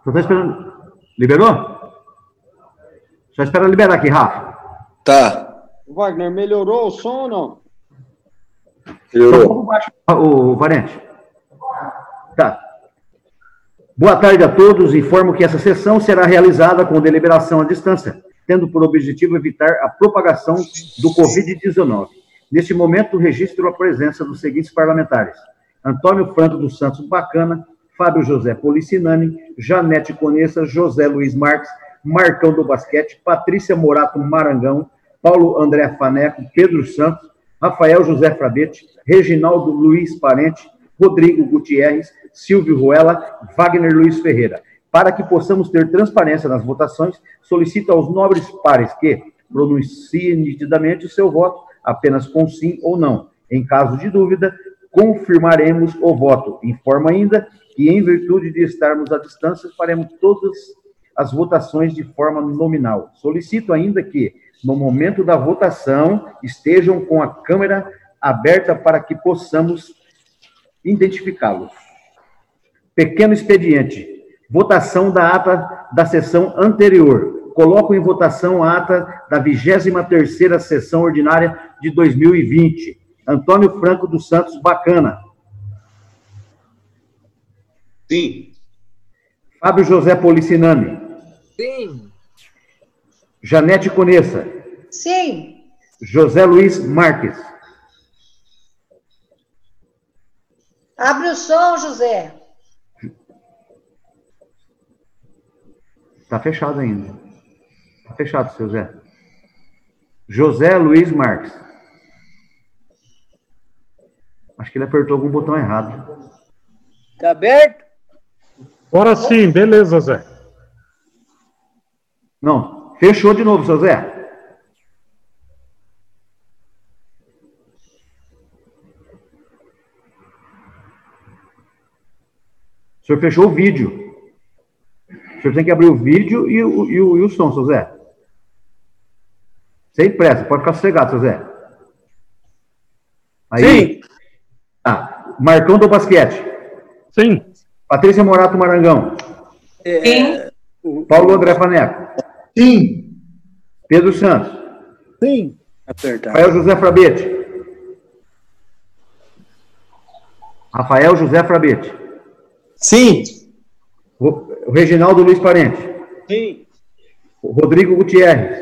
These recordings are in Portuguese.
Só tá esperando. Liberou? Só espera liberar aqui, Rafa. Tá. Wagner, melhorou o som ou não? Melhorou. O parente. Tá. Boa tarde a todos. Informo que essa sessão será realizada com deliberação à distância, tendo por objetivo evitar a propagação do Covid-19. Neste momento, registro a presença dos seguintes parlamentares: Antônio Franco dos Santos Bacana, Fábio José Policinani, Janete Conessa, José Luiz Marques, Marcão do Basquete, Patrícia Morato Marangão, Paulo André Faneco, Pedro Santos, Rafael José Frabete, Reginaldo Luiz Parente, Rodrigo Gutierrez, Silvio Ruela, Wagner Luiz Ferreira. Para que possamos ter transparência nas votações, solicito aos nobres pares que pronunciem nitidamente o seu voto, apenas com sim ou não. Em caso de dúvida, confirmaremos o voto. Informo ainda que, em virtude de estarmos à distância, faremos todas as votações de forma nominal. Solicito ainda que, no momento da votação, estejam com a câmera aberta para que possamos identificá-los. Pequeno expediente. Votação da ata da sessão anterior. Coloco em votação a ata da 23ª sessão ordinária de 2020. Antônio Franco dos Santos Bacana. Sim. Fábio José Policinani. Sim. Janete Conessa. Sim. José Luiz Marques. Abre o som, José. Está fechado ainda. Está fechado, seu Zé. José Luiz Marques. Acho que ele apertou algum botão errado. Tá aberto? Agora sim, beleza, Zé. Não, fechou de novo, seu Zé. O senhor fechou o vídeo. O senhor tem que abrir o vídeo e o som, seu Zé. Sem pressa, pode ficar sossegado, seu Zé. Aí. Sim. Marcão do Basquete. Sim. Patrícia Morato Marangão. Sim. Paulo André Faneco. Sim. Pedro Santos. Sim. Rafael José Frabete. Rafael José Frabete. Sim. O Reginaldo Luiz Parente. Sim. O Rodrigo Gutierrez.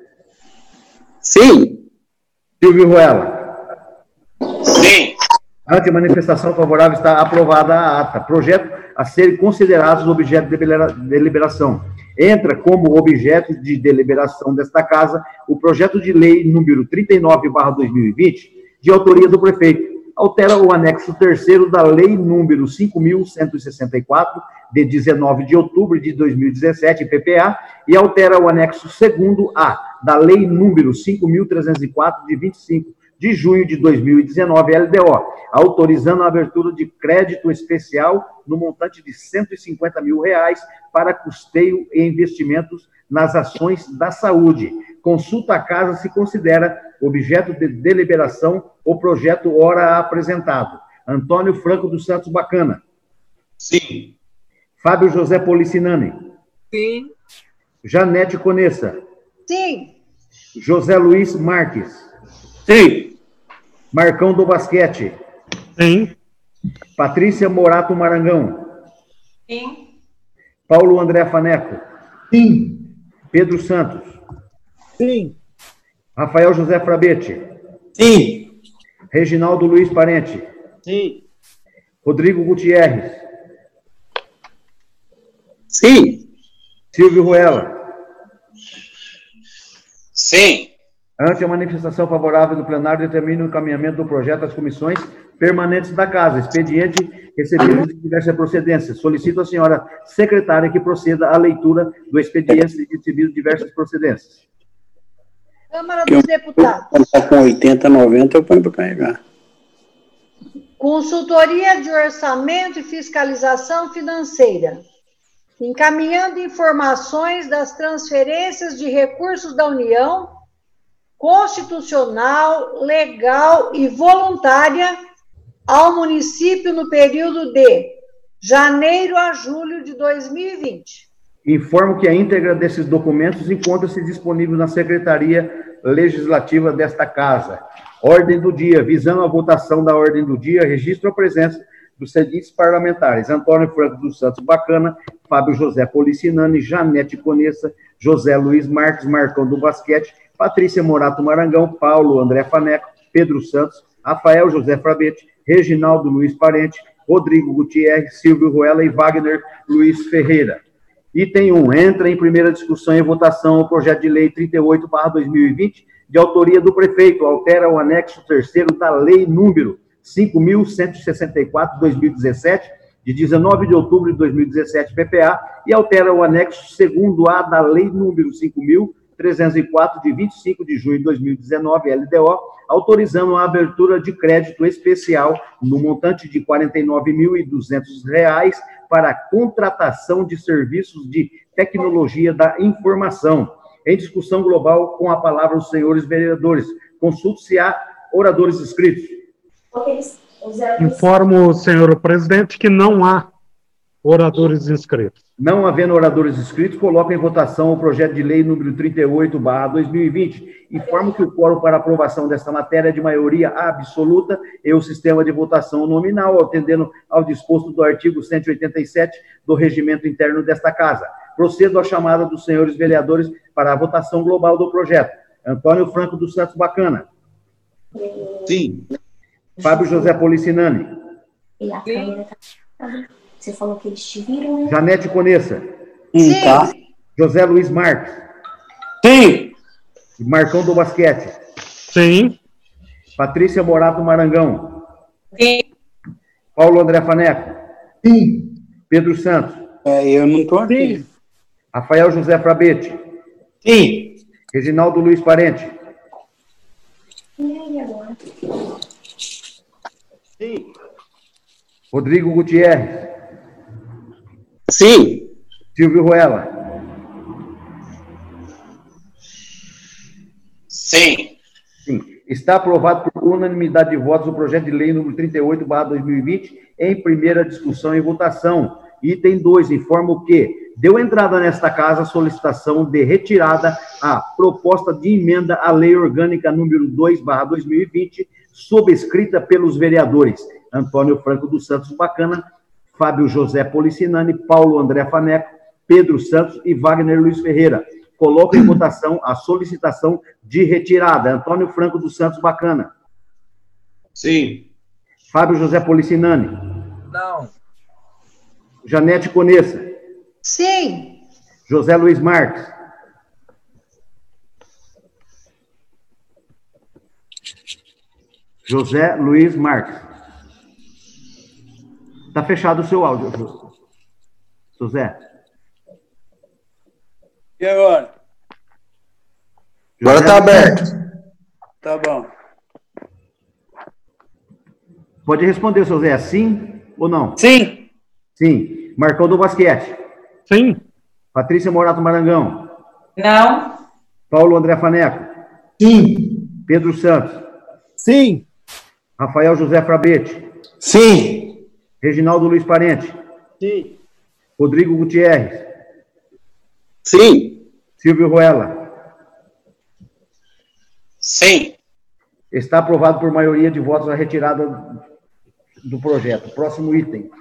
Sim. Silvio Ruela. Sim. Ante a manifestação favorável, está aprovada a ata. Projeto a serem considerados objeto de deliberação. Entra como objeto de deliberação desta Casa o projeto de lei número 39/2020, de autoria do prefeito. Altera o anexo 3º da lei número 5.164, de 19 de outubro de 2017, PPA, e altera o anexo 2º-A da lei número 5.304, de 25 de junho de 2019, LDO, autorizando a abertura de crédito especial no montante de R$150 mil para custeio e investimentos nas ações da saúde. Consulta à Casa se considera objeto de deliberação o projeto ora apresentado. Antônio Franco dos Santos Bacana. Sim. Fábio José Policinani. Sim. Janete Conessa. Sim. José Luiz Marques. Sim. Marcão do Basquete. Sim. Patrícia Morato Marangão. Sim. Paulo André Faneco. Sim. Pedro Santos. Sim. Rafael José Frabete. Sim. Reginaldo Luiz Parente. Sim. Rodrigo Gutierrez. Sim. Silvio Ruela. Sim. Ante a manifestação favorável do plenário, determina o encaminhamento do projeto às comissões permanentes da Casa. Expediente recebido de diversas procedências. Solicito à senhora secretária que proceda à leitura do expediente recebido de diversas procedências. Câmara dos Deputados. Quando está com 80, 90, eu ponho para carregar. Consultoria de Orçamento e Fiscalização Financeira. Encaminhando informações das transferências de recursos da União, constitucional, legal e voluntária ao município no período de janeiro a julho de 2020. Informo que a íntegra desses documentos encontra-se disponível na Secretaria Legislativa desta Casa. Ordem do dia. Visando a votação da ordem do dia, registro a presença dos seguintes parlamentares: Antônio Franco dos Santos Bacana, Fábio José Policinani, Janete Conessa, José Luiz Marques, Marcão do Basquete, Patrícia Morato Marangão, Paulo André Faneco, Pedro Santos, Rafael José Frabete, Reginaldo Luiz Parente, Rodrigo Gutierrez, Silvio Ruela e Wagner Luiz Ferreira. Item 1. Entra em primeira discussão e votação o projeto de lei 38/2020, de autoria do prefeito, altera o anexo 3º da lei número 5.164/2017, de 19 de outubro de 2017, PPA, e altera o anexo 2º-A da lei número 5.304, de 25 de junho de 2019, LDO, autorizando a abertura de crédito especial no montante de R$ 49.200 para a contratação de serviços de tecnologia da informação. Em discussão global, com a palavra os senhores vereadores. Consulte-se a oradores inscritos. Informo, senhor presidente, que não há oradores inscritos. Não havendo oradores inscritos, coloco em votação o projeto de lei número 38/2020. Informo que o quórum para aprovação desta matéria é de maioria absoluta e o sistema de votação nominal, atendendo ao disposto do artigo 187 do regimento interno desta Casa. Procedo à chamada dos senhores vereadores para a votação global do projeto. Antônio Franco dos Santos Bacana. Sim. Fábio José Policinani. E a câmera tá... Você falou que eles te viram, né? Janete Conessa. Sim. Tá. José Luiz Marques. Sim. Marcão do Basquete. Sim. Patrícia Morato Marangão. Sim. Paulo André Faneco. Sim. Pedro Santos. Eu não estou aqui. Rafael José Frabete. Sim. Reginaldo Luiz Parente. E aí, agora? Sim. Rodrigo Gutierrez. Sim. Silvio Ruela. Sim. Sim. Está aprovado por unanimidade de votos o projeto de lei número 38/2020 em primeira discussão e votação. Item 2. Informo que deu entrada nesta Casa a solicitação de retirada à proposta de emenda à Lei Orgânica número 2/2020, subscrita pelos vereadores Antônio Franco dos Santos Bacana, Fábio José Policinani, Paulo André Faneco, Pedro Santos e Wagner Luiz Ferreira. Coloco em votação a solicitação de retirada. Antônio Franco dos Santos Bacana. Sim. Fábio José Policinani. Não. Janete Conessa. Sim. José Luiz Marques. José Luiz Marques. Está fechado o seu áudio, José. E agora? Agora está aberto. Tá bom. Pode responder, José, sim ou não? Sim. Sim. Marcão do Basquete. Sim. Patrícia Morato Marangão. Não. Paulo André Faneco. Sim. Pedro Santos. Sim. Rafael José Frabete. Sim. Reginaldo Luiz Parente. Sim. Rodrigo Gutierrez. Sim. Silvio Ruela. Sim. Está aprovado por maioria de votos a retirada do projeto. Próximo item.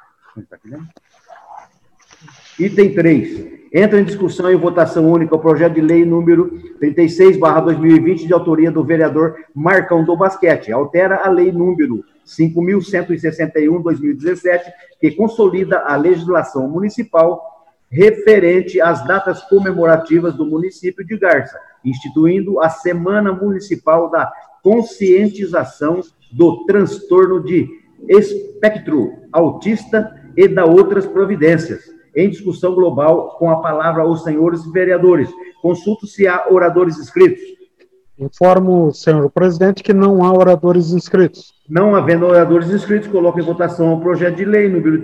Item 3. Entra em discussão e votação única o projeto de lei número 36/2020, de autoria do vereador Marcão do Basquete. Altera a lei número 5.161/2017, que consolida a legislação municipal referente às datas comemorativas do município de Garça, instituindo a Semana Municipal da Conscientização do Transtorno de Espectro Autista e da outras providências. Em discussão global, com a palavra os senhores vereadores. Consulto-se a oradores inscritos. Informo, senhor presidente, que não há oradores inscritos. Não havendo oradores inscritos, coloco em votação o projeto de lei número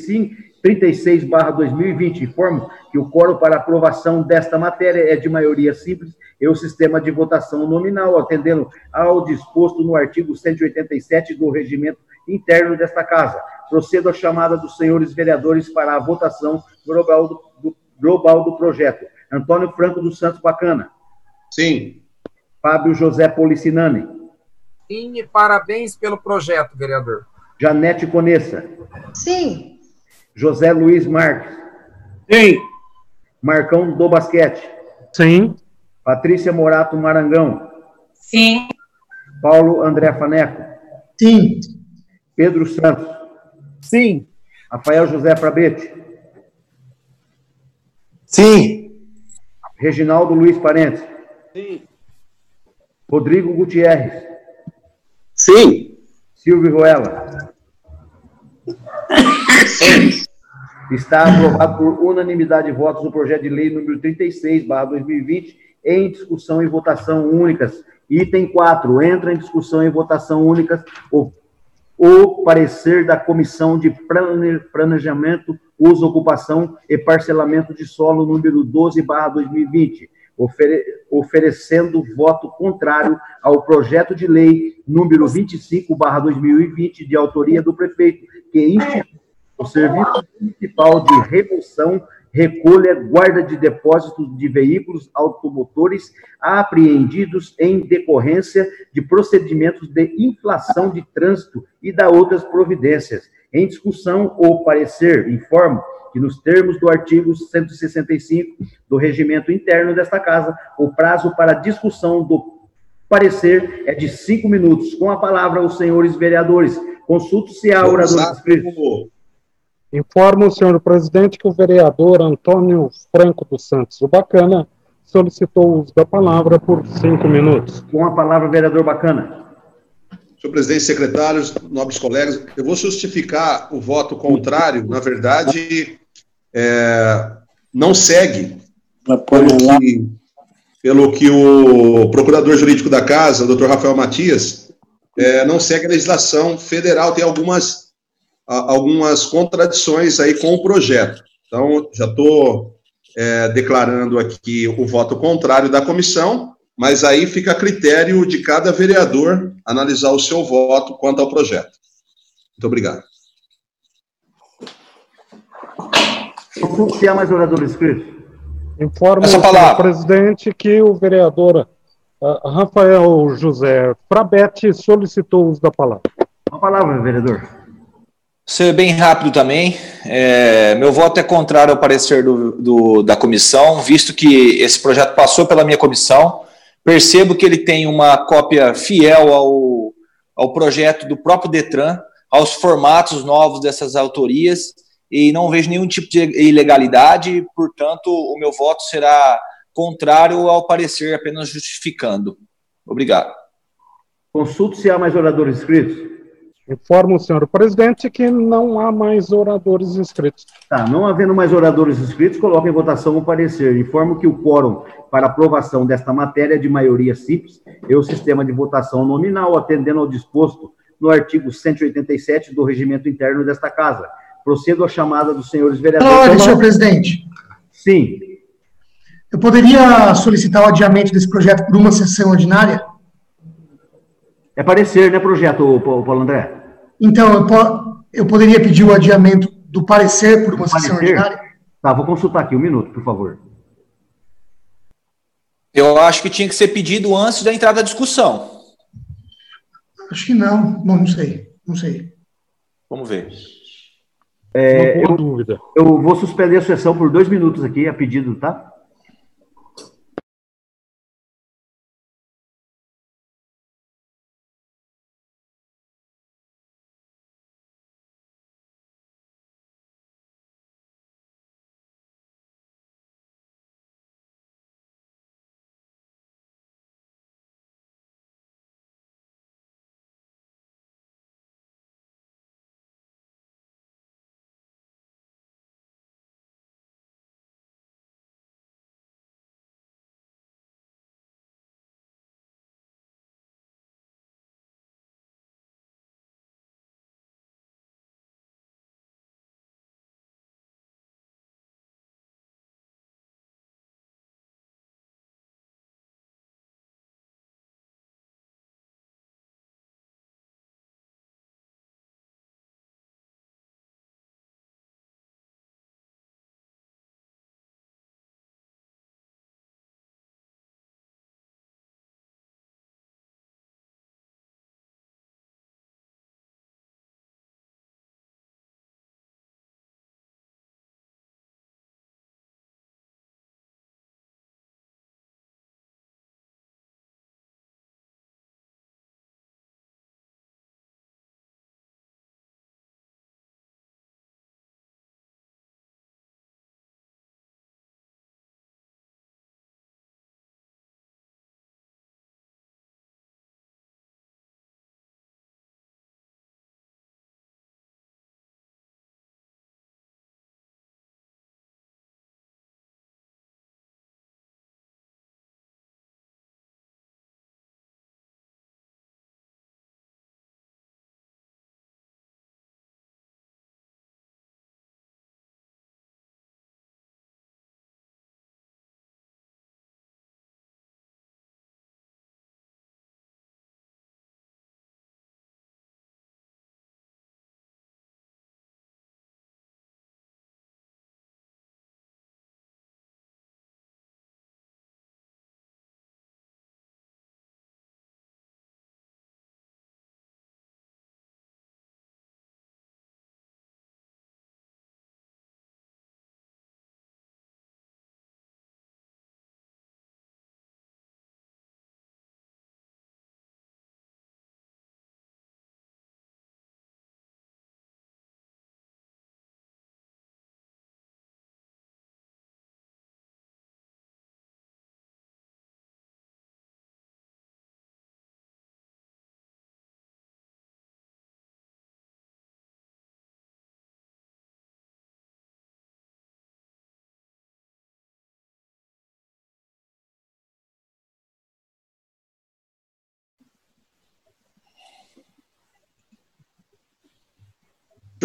36/2020. Informo que o quórum para aprovação desta matéria é de maioria simples e o sistema de votação nominal, atendendo ao disposto no artigo 187 do regimento interno desta Casa. Procedo à chamada dos senhores vereadores para a votação global do projeto. Antônio Franco dos Santos Bacana. Sim. Fábio José Policinani. Sim, e parabéns pelo projeto, vereador. Janete Conessa. Sim. José Luiz Marques. Sim. Marcão do Basquete. Sim. Patrícia Morato Marangão. Sim. Paulo André Faneco. Sim. Pedro Santos. Sim. Rafael José Frabete. Sim. Reginaldo Luiz Parentes. Sim. Rodrigo Gutierrez. Sim. Silvio Ruela. Sim. Está aprovado por unanimidade de votos o projeto de lei número 36/2020 em discussão e votação únicas. Item 4. Entra em discussão e votação únicas o parecer da Comissão de Planejamento, Uso, Ocupação e Parcelamento de Solo número 12/2020, oferecendo voto contrário ao projeto de lei número 25/2020, de autoria do prefeito, que institui o Serviço Municipal de Remoção, Recolha, Guarda de Depósitos de Veículos Automotores apreendidos em decorrência de procedimentos de infração de trânsito e da outras providências. Em discussão, o parecer informa que, nos termos do artigo 165 do Regimento Interno desta Casa, o prazo para discussão do parecer é de 5 minutos. Com a palavra, os senhores vereadores. Consulte-se a oradora inscrita. Informo o senhor presidente que o vereador Antônio Franco dos Santos, o Bacana, solicitou o uso da palavra por 5 minutos. Com a palavra, vereador Bacana. Senhor presidente, secretários, nobres colegas, eu vou justificar o voto contrário. Na verdade, não segue pelo que o procurador jurídico da casa, o doutor Rafael Matias, não segue a legislação federal, tem algumas contradições aí com o projeto. Então, já estou declarando aqui o voto contrário da comissão, mas aí fica a critério de cada vereador analisar o seu voto quanto ao projeto. Muito obrigado. Se há mais oradores inscritos. Informo o senhor presidente que o vereador Rafael José Frabete solicitou o uso da palavra. Com a palavra, vereador. Ser bem rápido também. Meu voto é contrário ao parecer da comissão, visto que esse projeto passou pela minha comissão. Percebo que ele tem uma cópia fiel ao projeto do próprio Detran, aos formatos novos dessas autorias, e não vejo nenhum tipo de ilegalidade, portanto, o meu voto será contrário ao parecer, apenas justificando. Obrigado. Consulte se há mais oradores inscritos. Informo o senhor presidente que não há mais oradores inscritos. Tá, não havendo mais oradores inscritos, coloco em votação o parecer. Informo que o quórum para aprovação desta matéria é de maioria simples e o sistema de votação nominal, atendendo ao disposto no artigo 187 do Regimento Interno desta Casa. Procedo à chamada dos senhores vereadores. Pela ordem, senhor presidente. Sim. Eu poderia solicitar o adiamento desse projeto por uma sessão ordinária? É parecer, né, projeto, Paulo André? Então, eu poderia pedir o adiamento do parecer por uma sessão ordinária? Tá, vou consultar aqui, um minuto, por favor. Eu acho que tinha que ser pedido antes da entrada da discussão. Acho que não. Bom, não sei. Não sei. Vamos ver. Uma boa dúvida. Eu vou suspender a sessão por 2 minutos aqui, a pedido, tá?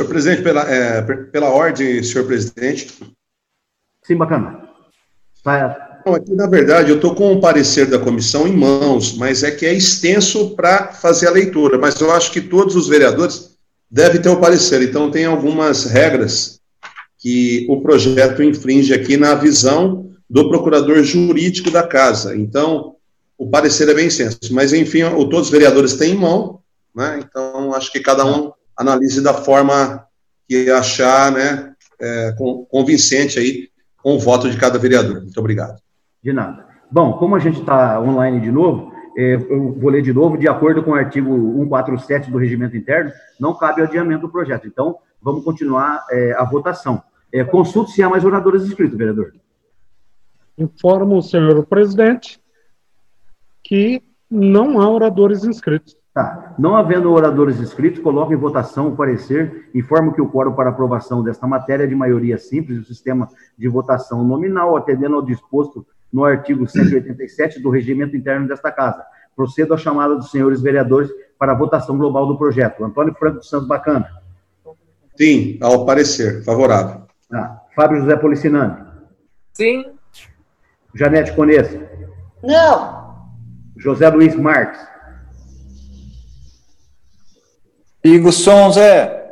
Senhor presidente, pela ordem, senhor presidente. Sim, bacana. Não, aqui, na verdade, eu estou com o parecer da comissão em mãos, mas é que é extenso para fazer a leitura, mas eu acho que todos os vereadores devem ter o parecer, então tem algumas regras que o projeto infringe aqui na visão do procurador jurídico da casa, então o parecer é bem extenso, mas enfim, todos os vereadores têm em mão, né? Então acho que cada um analise da forma que achar, né, convincente aí com o voto de cada vereador. Muito obrigado. De nada. Bom, como a gente está online de novo, eu vou ler de novo, de acordo com o artigo 147 do Regimento Interno, não cabe adiamento do projeto. Então, vamos continuar a votação. Consulte se há mais oradores inscritos, vereador. Informo o senhor presidente que não há oradores inscritos. Tá. Não havendo oradores inscritos, coloco em votação o parecer, informo que o quórum para aprovação desta matéria é de maioria simples, o sistema de votação nominal, atendendo ao disposto no artigo 187 do Regimento Interno desta Casa. Procedo à chamada dos senhores vereadores para a votação global do projeto. Antônio Franco dos Santos Bacana. Sim, ao parecer. Favorável. Fábio José Policinani. Sim. Janete Conessa. Não. José Luiz Marques. Liga o som, Zé.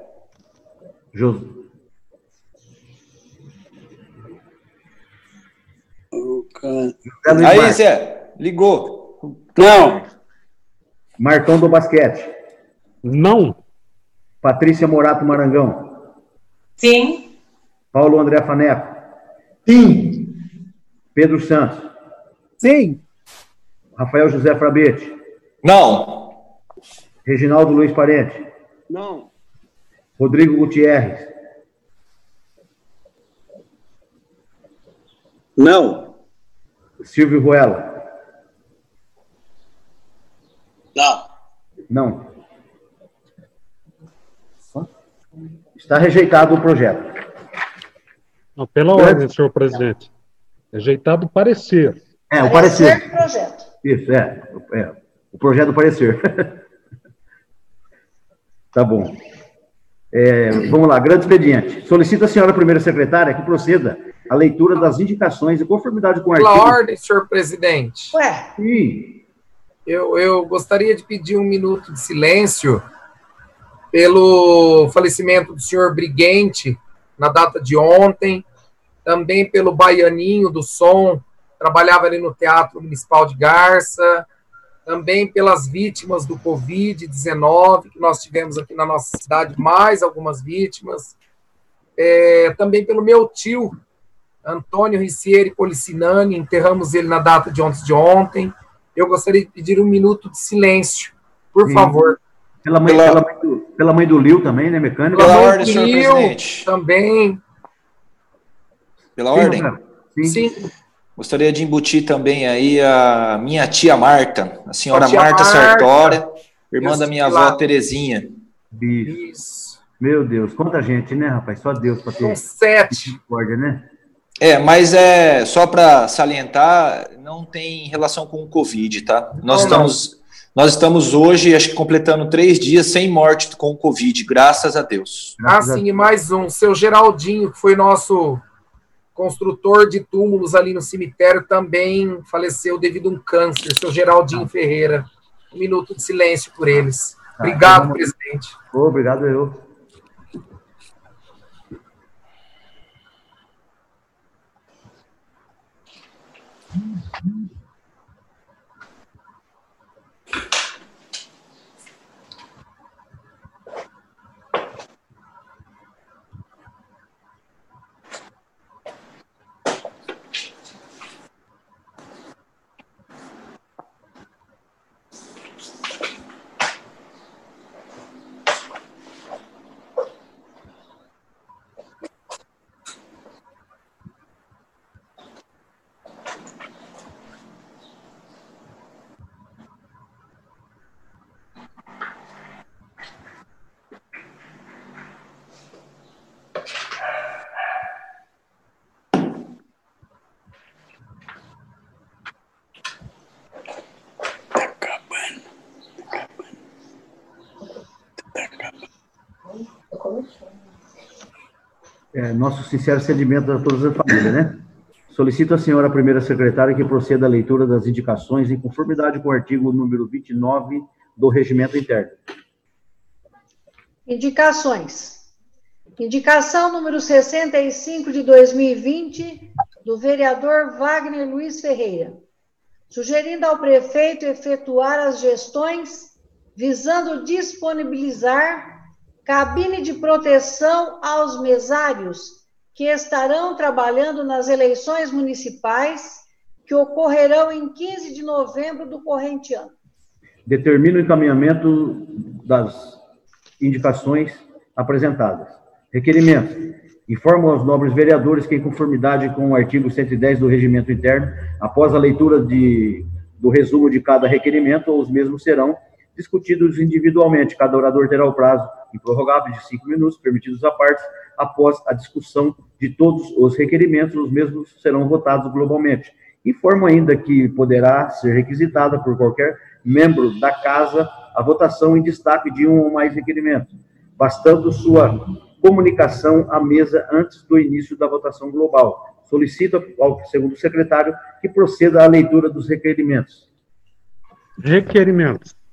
Aí, Zé, ligou. Não. Martão do Basquete. Não. Patrícia Morato Marangão. Sim. Paulo André Faneco. Sim. Pedro Santos. Sim. Rafael José Frabete. Não. Reginaldo Luiz Parente. Não. Rodrigo Gutierrez. Não. Silvio Ruela. Não. Não. Está rejeitado o projeto. Não, pela ordem, senhor presidente. Rejeitado o parecer. O parecer. Do projeto. Isso, o projeto do parecer. Tá bom. Vamos lá, grande expediente. Solicito a senhora primeira secretária que proceda à leitura das indicações e conformidade com o artigo... Pela ordem, senhor presidente. Ué. Sim. Eu gostaria de pedir um minuto de silêncio pelo falecimento do senhor Briguente, na data de ontem, também pelo Baianinho do Som, trabalhava ali no Teatro Municipal de Garça, também pelas vítimas do Covid-19, que nós tivemos aqui na nossa cidade, mais algumas vítimas, também pelo meu tio, Antônio Ricieri Policinani, enterramos ele na data de ontem. Eu gostaria de pedir um minuto de silêncio, por favor. Pela mãe do Lil também, né, mecânico? Pela ordem, senhor presidente. Também. Pela ordem? Sim. Gostaria de embutir também aí a minha tia Marta, a senhora Marta Sartória, irmã da minha avó Terezinha. Isso. Meu Deus, quanta gente, né, rapaz? Só Deus para ter... São 7. Né? Mas só para salientar, não tem relação com o Covid, tá? Nós estamos hoje, acho que completando 3 dias sem morte com o Covid, graças a Deus. Sim, e mais um, seu Geraldinho, que foi nosso construtor de túmulos ali no cemitério, também faleceu devido a um câncer, seu Geraldinho Ferreira. Um minuto de silêncio por eles. Obrigado, presidente. Obrigado, eu. Nosso sincero sentimento a todas as famílias, né? Solicito à senhora primeira secretária que proceda à leitura das indicações em conformidade com o artigo número 29 do Regimento Interno. Indicações. Indicação número 65 de 2020, do vereador Wagner Luiz Ferreira, sugerindo ao prefeito efetuar as gestões visando disponibilizar cabine de proteção aos mesários que estarão trabalhando nas eleições municipais que ocorrerão em 15 de novembro do corrente ano. Determino o encaminhamento das indicações apresentadas. Requerimento. Informo aos nobres vereadores que, em conformidade com o artigo 110 do Regimento Interno, após a leitura do resumo de cada requerimento, os mesmos serão discutidos individualmente. Cada orador terá o prazo improrrogável de 5 minutos, permitidos à parte. Após a discussão de todos os requerimentos, os mesmos serão votados globalmente. Informo ainda que poderá ser requisitada por qualquer membro da Casa a votação em destaque de um ou mais requerimentos, bastando sua comunicação à mesa antes do início da votação global. Solicito ao segundo secretário que proceda à leitura dos requerimentos. Requerimentos.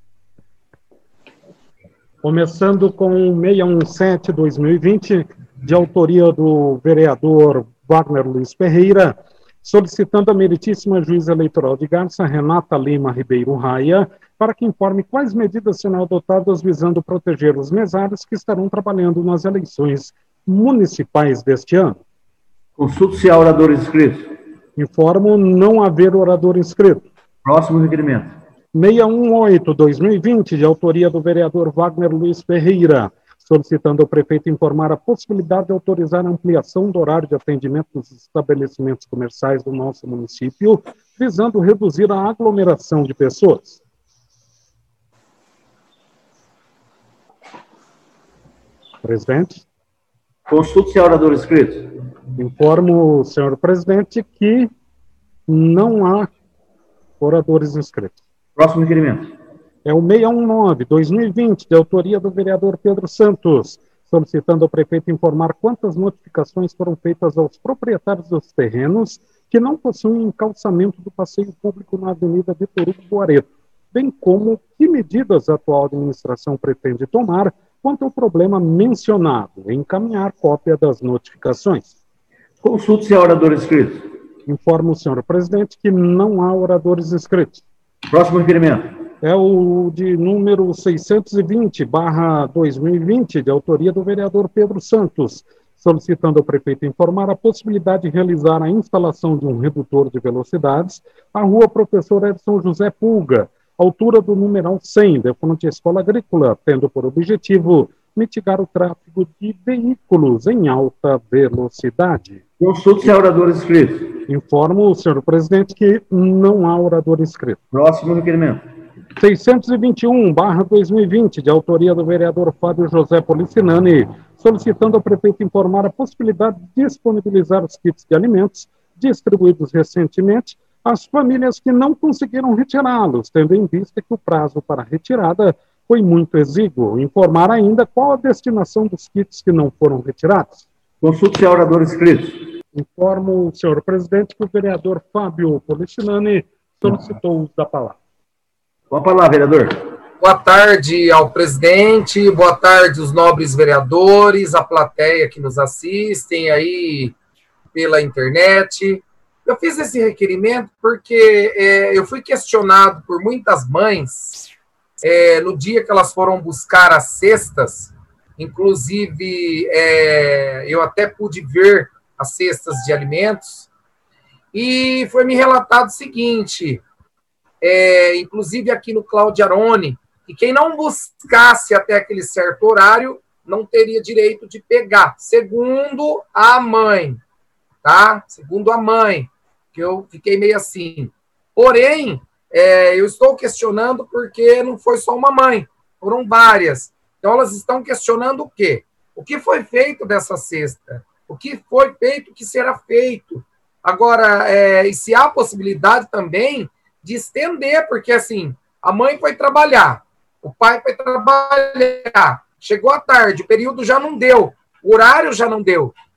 Começando com 617/2020, de autoria do vereador Wagner Luiz Ferreira, solicitando a meritíssima juíza eleitoral de Garça, Renata Lima Ribeiro Raia, para que informe quais medidas serão adotadas visando proteger os mesários que estarão trabalhando nas eleições municipais deste ano. Consulte-se a oradores inscritos. Informo não haver orador inscrito. Próximo requerimento. 618/2020, de autoria do vereador Wagner Luiz Ferreira, solicitando ao prefeito informar a possibilidade de autorizar a ampliação do horário de atendimento dos estabelecimentos comerciais do nosso município, visando reduzir a aglomeração de pessoas. Presidente. Consulte-se a orador inscrito. Informo, senhor presidente, que não há oradores inscritos. Próximo requerimento. É o 619/2020, de autoria do vereador Pedro Santos, solicitando ao prefeito informar quantas notificações foram feitas aos proprietários dos terrenos que não possuem encalçamento do passeio público na Avenida Vitor Hugo Guareto, bem como que medidas a atual administração pretende tomar quanto ao problema mencionado, e encaminhar cópia das notificações. Consulte-se a oradores inscritos. Informo, senhor presidente, que não há oradores inscritos. Próximo requerimento. É o de número 620/2020, de autoria do vereador Pedro Santos, solicitando ao prefeito informar a possibilidade de realizar a instalação de um redutor de velocidades à rua Professor Edson José Pulga, altura do numeral 100, de frente à Escola Agrícola, tendo por objetivo mitigar o tráfego de veículos em alta velocidade. Consulte-se a oradores inscritos. Informo, senhor presidente, que não há orador inscrito. Próximo requerimento. 621/2020, de autoria do vereador Fábio José Policinani, solicitando ao prefeito informar a possibilidade de disponibilizar os kits de alimentos distribuídos recentemente às famílias que não conseguiram retirá-los, tendo em vista que o prazo para retirada foi muito exíguo. Informar ainda qual a destinação dos kits que não foram retirados. Consulte-se a oradores inscritos. Informo, senhor presidente, que o vereador Fábio Policinani solicitou o uso da palavra. Com a palavra, vereador. Boa tarde ao presidente, boa tarde aos nobres vereadores, a plateia que nos assistem aí pela internet. Eu fiz esse requerimento porque eu fui questionado por muitas mães no dia que elas foram buscar as cestas, inclusive eu até pude ver as cestas de alimentos, e foi me relatado o seguinte, inclusive aqui no Cláudio Arone, que quem não buscasse até aquele certo horário não teria direito de pegar, segundo a mãe, tá? Segundo a mãe, que eu fiquei meio assim. Porém, eu estou questionando porque não foi só uma mãe, foram várias. Então, elas estão questionando o quê? O que foi feito dessa cesta? O que foi feito, o que será feito? Agora, e se há possibilidade também de estender, porque assim, a mãe foi trabalhar, o pai foi trabalhar, chegou à tarde, o período já não deu, o horário já não deu.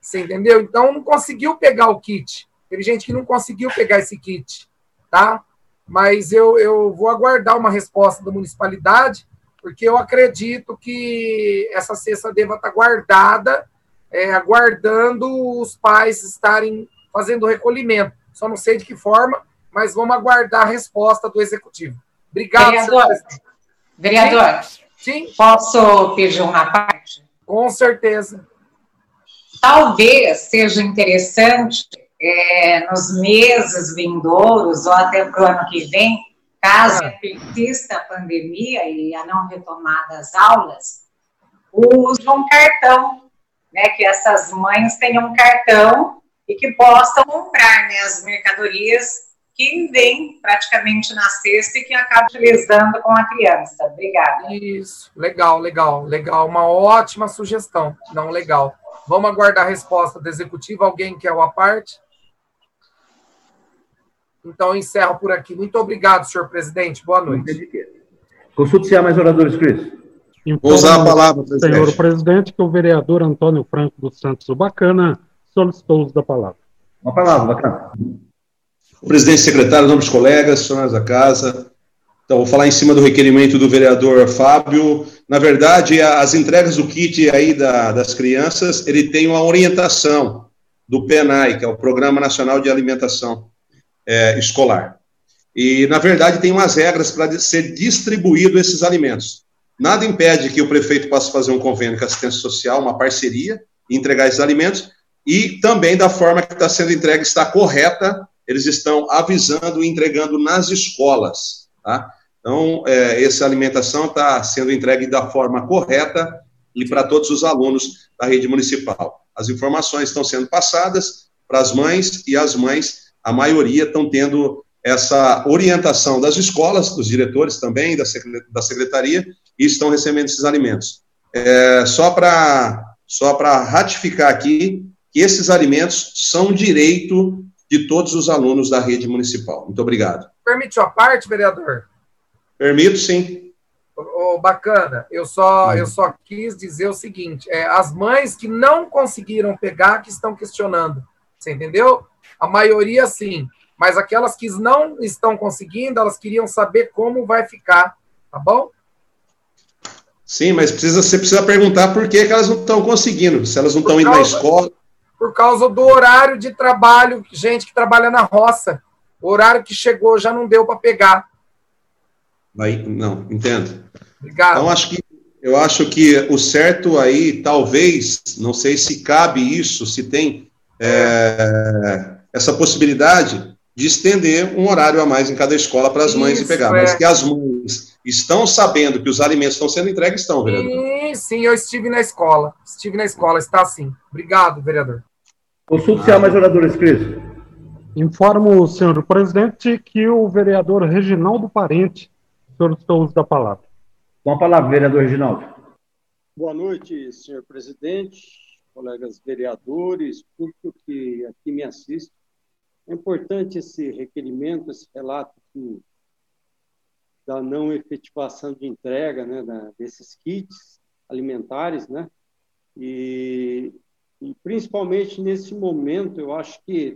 Você entendeu? Então, não conseguiu pegar o kit. Teve gente que não conseguiu pegar esse kit, tá? Mas eu vou aguardar uma resposta da municipalidade, porque eu acredito que essa cesta deva estar guardada, aguardando os pais estarem fazendo o recolhimento. Só não sei de que forma, mas vamos aguardar a resposta do executivo. Obrigado, vereador. Vereador, sim? Posso pedir uma parte? Com certeza. Talvez seja interessante, nos meses vindouros, ou até para o ano que vem, caso persista a pandemia e a não retomada das aulas, o uso de um cartão, né, que essas mães tenham um cartão e que possam comprar, né, as mercadorias que vem praticamente na cesta e que acaba utilizando com a criança. Obrigada. Isso, legal. Uma ótima sugestão. Não, legal. Vamos aguardar a resposta do executivo. Alguém quer a parte? Então, eu encerro por aqui. Muito obrigado, senhor presidente. Boa noite. Consulte se há mais oradores, Cris. Vou usar a palavra, presidente. Senhor presidente, que o vereador Antônio Franco dos Santos, o Bacana, solicitou o uso da palavra. Uma palavra, Bacana. O presidente secretário, nobres colegas, senhoras da casa. Então, vou falar em cima do requerimento do vereador Fábio. Na verdade, as entregas do kit aí das crianças, ele tem uma orientação do PNAE, que é o Programa Nacional de Alimentação Escolar. E, na verdade, tem umas regras para ser distribuído esses alimentos. Nada impede que o prefeito possa fazer um convênio com a assistência social, uma parceria, e entregar esses alimentos, e também da forma que está sendo entregue está correta. Eles estão avisando e entregando nas escolas, tá? Então, essa alimentação está sendo entregue da forma correta e para todos os alunos da rede municipal. As informações estão sendo passadas para as mães, e as mães, a maioria, estão tendo essa orientação das escolas, dos diretores também, da secretaria, e estão recebendo esses alimentos. Só para ratificar aqui que esses alimentos são direito de todos os alunos da rede municipal. Muito obrigado. Permite a parte, vereador? Permito, sim. Bacana. Eu só quis dizer o seguinte, as mães que não conseguiram pegar, que estão questionando. Você entendeu? A maioria, sim. Mas aquelas que não estão conseguindo, elas queriam saber como vai ficar. Tá bom? Sim, mas você precisa perguntar por que elas não estão conseguindo. Se elas não estão indo na escola... Por causa do horário de trabalho, gente que trabalha na roça. O horário que chegou já não deu para pegar. Não, entendo. Obrigado. Então, eu acho que o certo aí, talvez, não sei se cabe isso, se tem essa possibilidade de estender um horário a mais em cada escola para as mães pegar. Mas que as mães estão sabendo que os alimentos estão sendo entregues, estão, vereador? Sim, eu estive na escola. Está sim. Obrigado, vereador. Consulte se há mais oradores, Cris. Informo o senhor presidente que o vereador Reginaldo Parente solicitou o uso da palavra. Com a palavra, vereador Reginaldo. Boa noite, senhor presidente, colegas vereadores, público que aqui me assiste. É importante esse requerimento, esse relato da não efetivação de entrega, né, desses kits alimentares, né, e principalmente nesse momento, eu acho que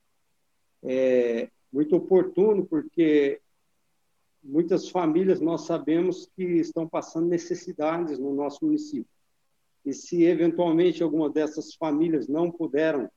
é muito oportuno, porque muitas famílias nós sabemos que estão passando necessidades no nosso município. E se eventualmente alguma dessas famílias não puderam...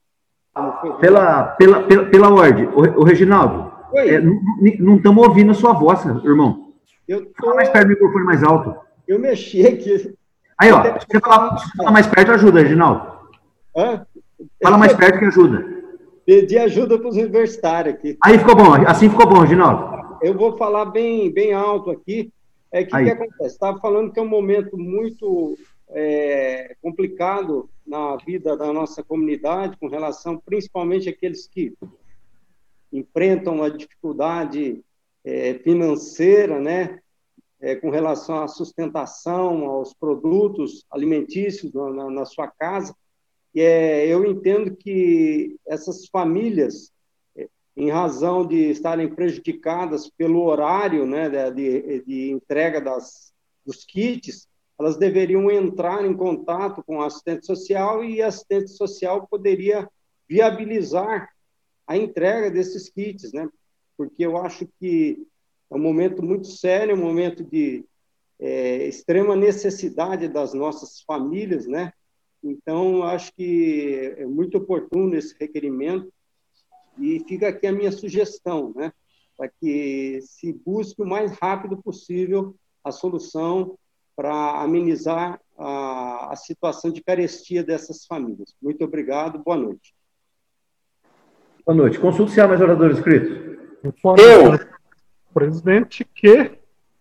Pela ordem, o Reginaldo, não estamos ouvindo a sua voz, irmão. Fala mais perto do microfone, mais alto. Eu mexi aqui. Aí, ó, se você falar mais perto, ajuda, Reginaldo. Fala mais perto que ajuda. Pedi ajuda para os universitários aqui. Aí ficou bom, assim ficou bom, Reginaldo. Eu vou falar bem alto aqui. O que acontece? Estava falando que é um momento muito complicado na vida da nossa comunidade, com relação principalmente àqueles que enfrentam a dificuldade financeira, né, com relação à sustentação, aos produtos alimentícios na sua casa. E eu entendo que essas famílias, em razão de estarem prejudicadas pelo horário, né, de entrega dos kits, elas deveriam entrar em contato com o assistente social e a assistente social poderia viabilizar a entrega desses kits, né? Porque eu acho que é um momento muito sério, um momento de extrema necessidade das nossas famílias, né? Então, eu acho que é muito oportuno esse requerimento e fica aqui a minha sugestão, né? Para que se busque o mais rápido possível a solução para amenizar a situação de carestia dessas famílias. Muito obrigado, boa noite. Boa noite. Consulte se há mais oradores inscritos. Informo, senhor presidente, que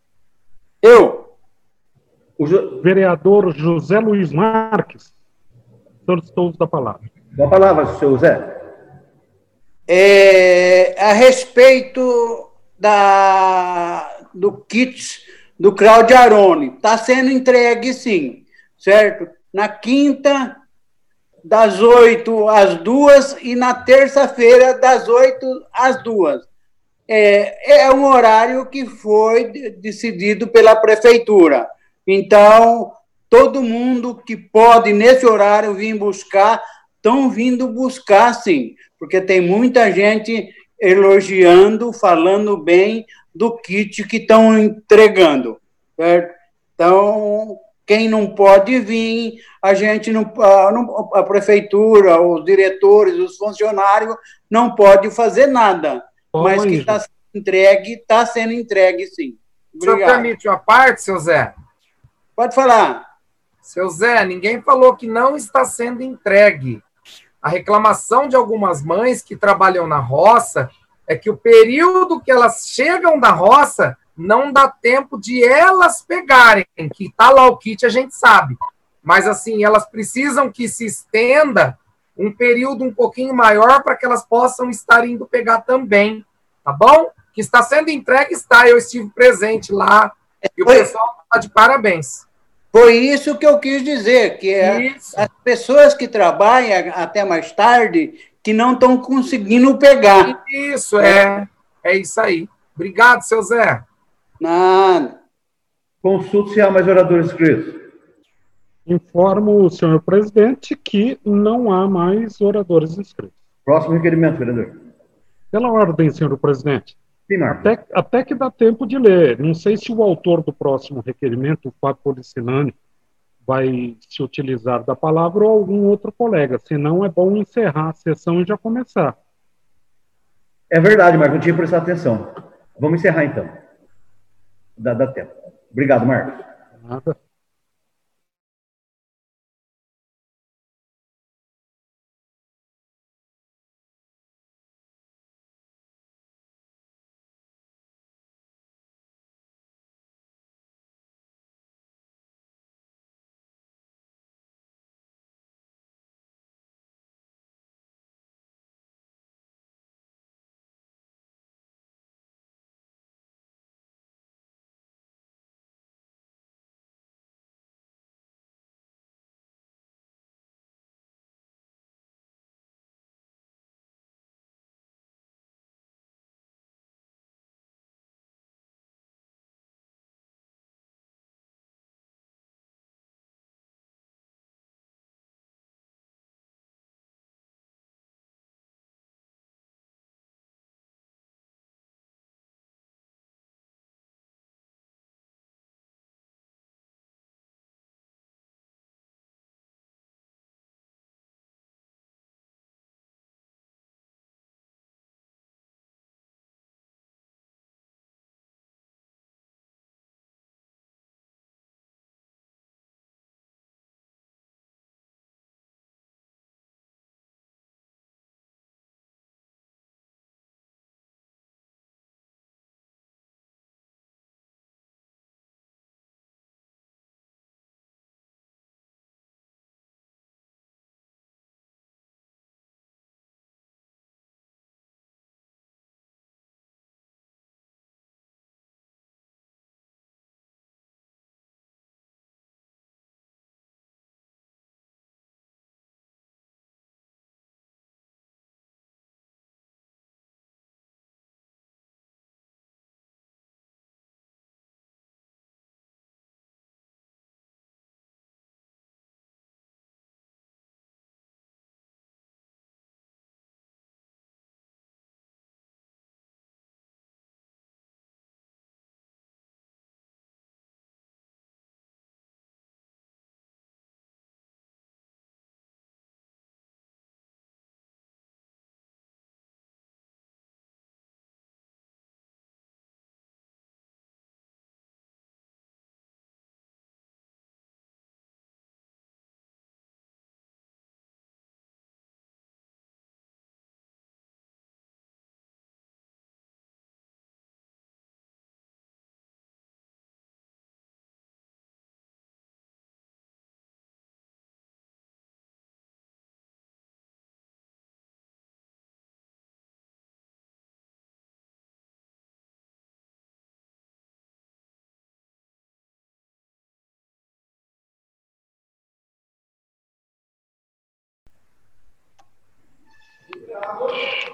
o vereador José Luiz Marques solicitou uso da palavra. Com a palavra, senhor José. A respeito do kit do Claudio Arone, está sendo entregue, sim, certo? Na quinta, das 8 às 2 e na terça-feira, das 8 às 2. É um horário que foi decidido pela prefeitura. Então, todo mundo que pode, nesse horário, vir buscar, estão vindo buscar, sim, porque tem muita gente elogiando, falando bem do kit que estão entregando, certo? Então, quem não pode vir, a gente a prefeitura, os diretores, os funcionários, não pode fazer nada. Mas que está sendo entregue, sim. Obrigado. O senhor permite uma parte, seu Zé? Pode falar. Seu Zé, ninguém falou que não está sendo entregue. A reclamação de algumas mães que trabalham na roça é que o período que elas chegam da roça não dá tempo de elas pegarem, que está lá o kit, a gente sabe. Mas, assim, elas precisam que se estenda um período um pouquinho maior para que elas possam estar indo pegar também, tá bom? Que está sendo entregue, está. Eu estive presente lá e o pessoal está de parabéns. Foi isso que eu quis dizer, que as pessoas que trabalham até mais tarde que não estão conseguindo pegar. Isso, é isso aí. Obrigado, seu Zé. Nada. Consulte se há mais oradores inscritos. Informo o senhor presidente que não há mais oradores inscritos. Próximo requerimento, vereador. Pela ordem, senhor presidente. Sim, Marcos. Até que dá tempo de ler. Não sei se o autor do próximo requerimento, o Fábio Policinani, vai se utilizar da palavra ou algum outro colega. Senão é bom encerrar a sessão e já começar. É verdade, Marcos. Não tinha prestado atenção. Vamos encerrar, então. Dá tempo. Obrigado, Marcos. Nada.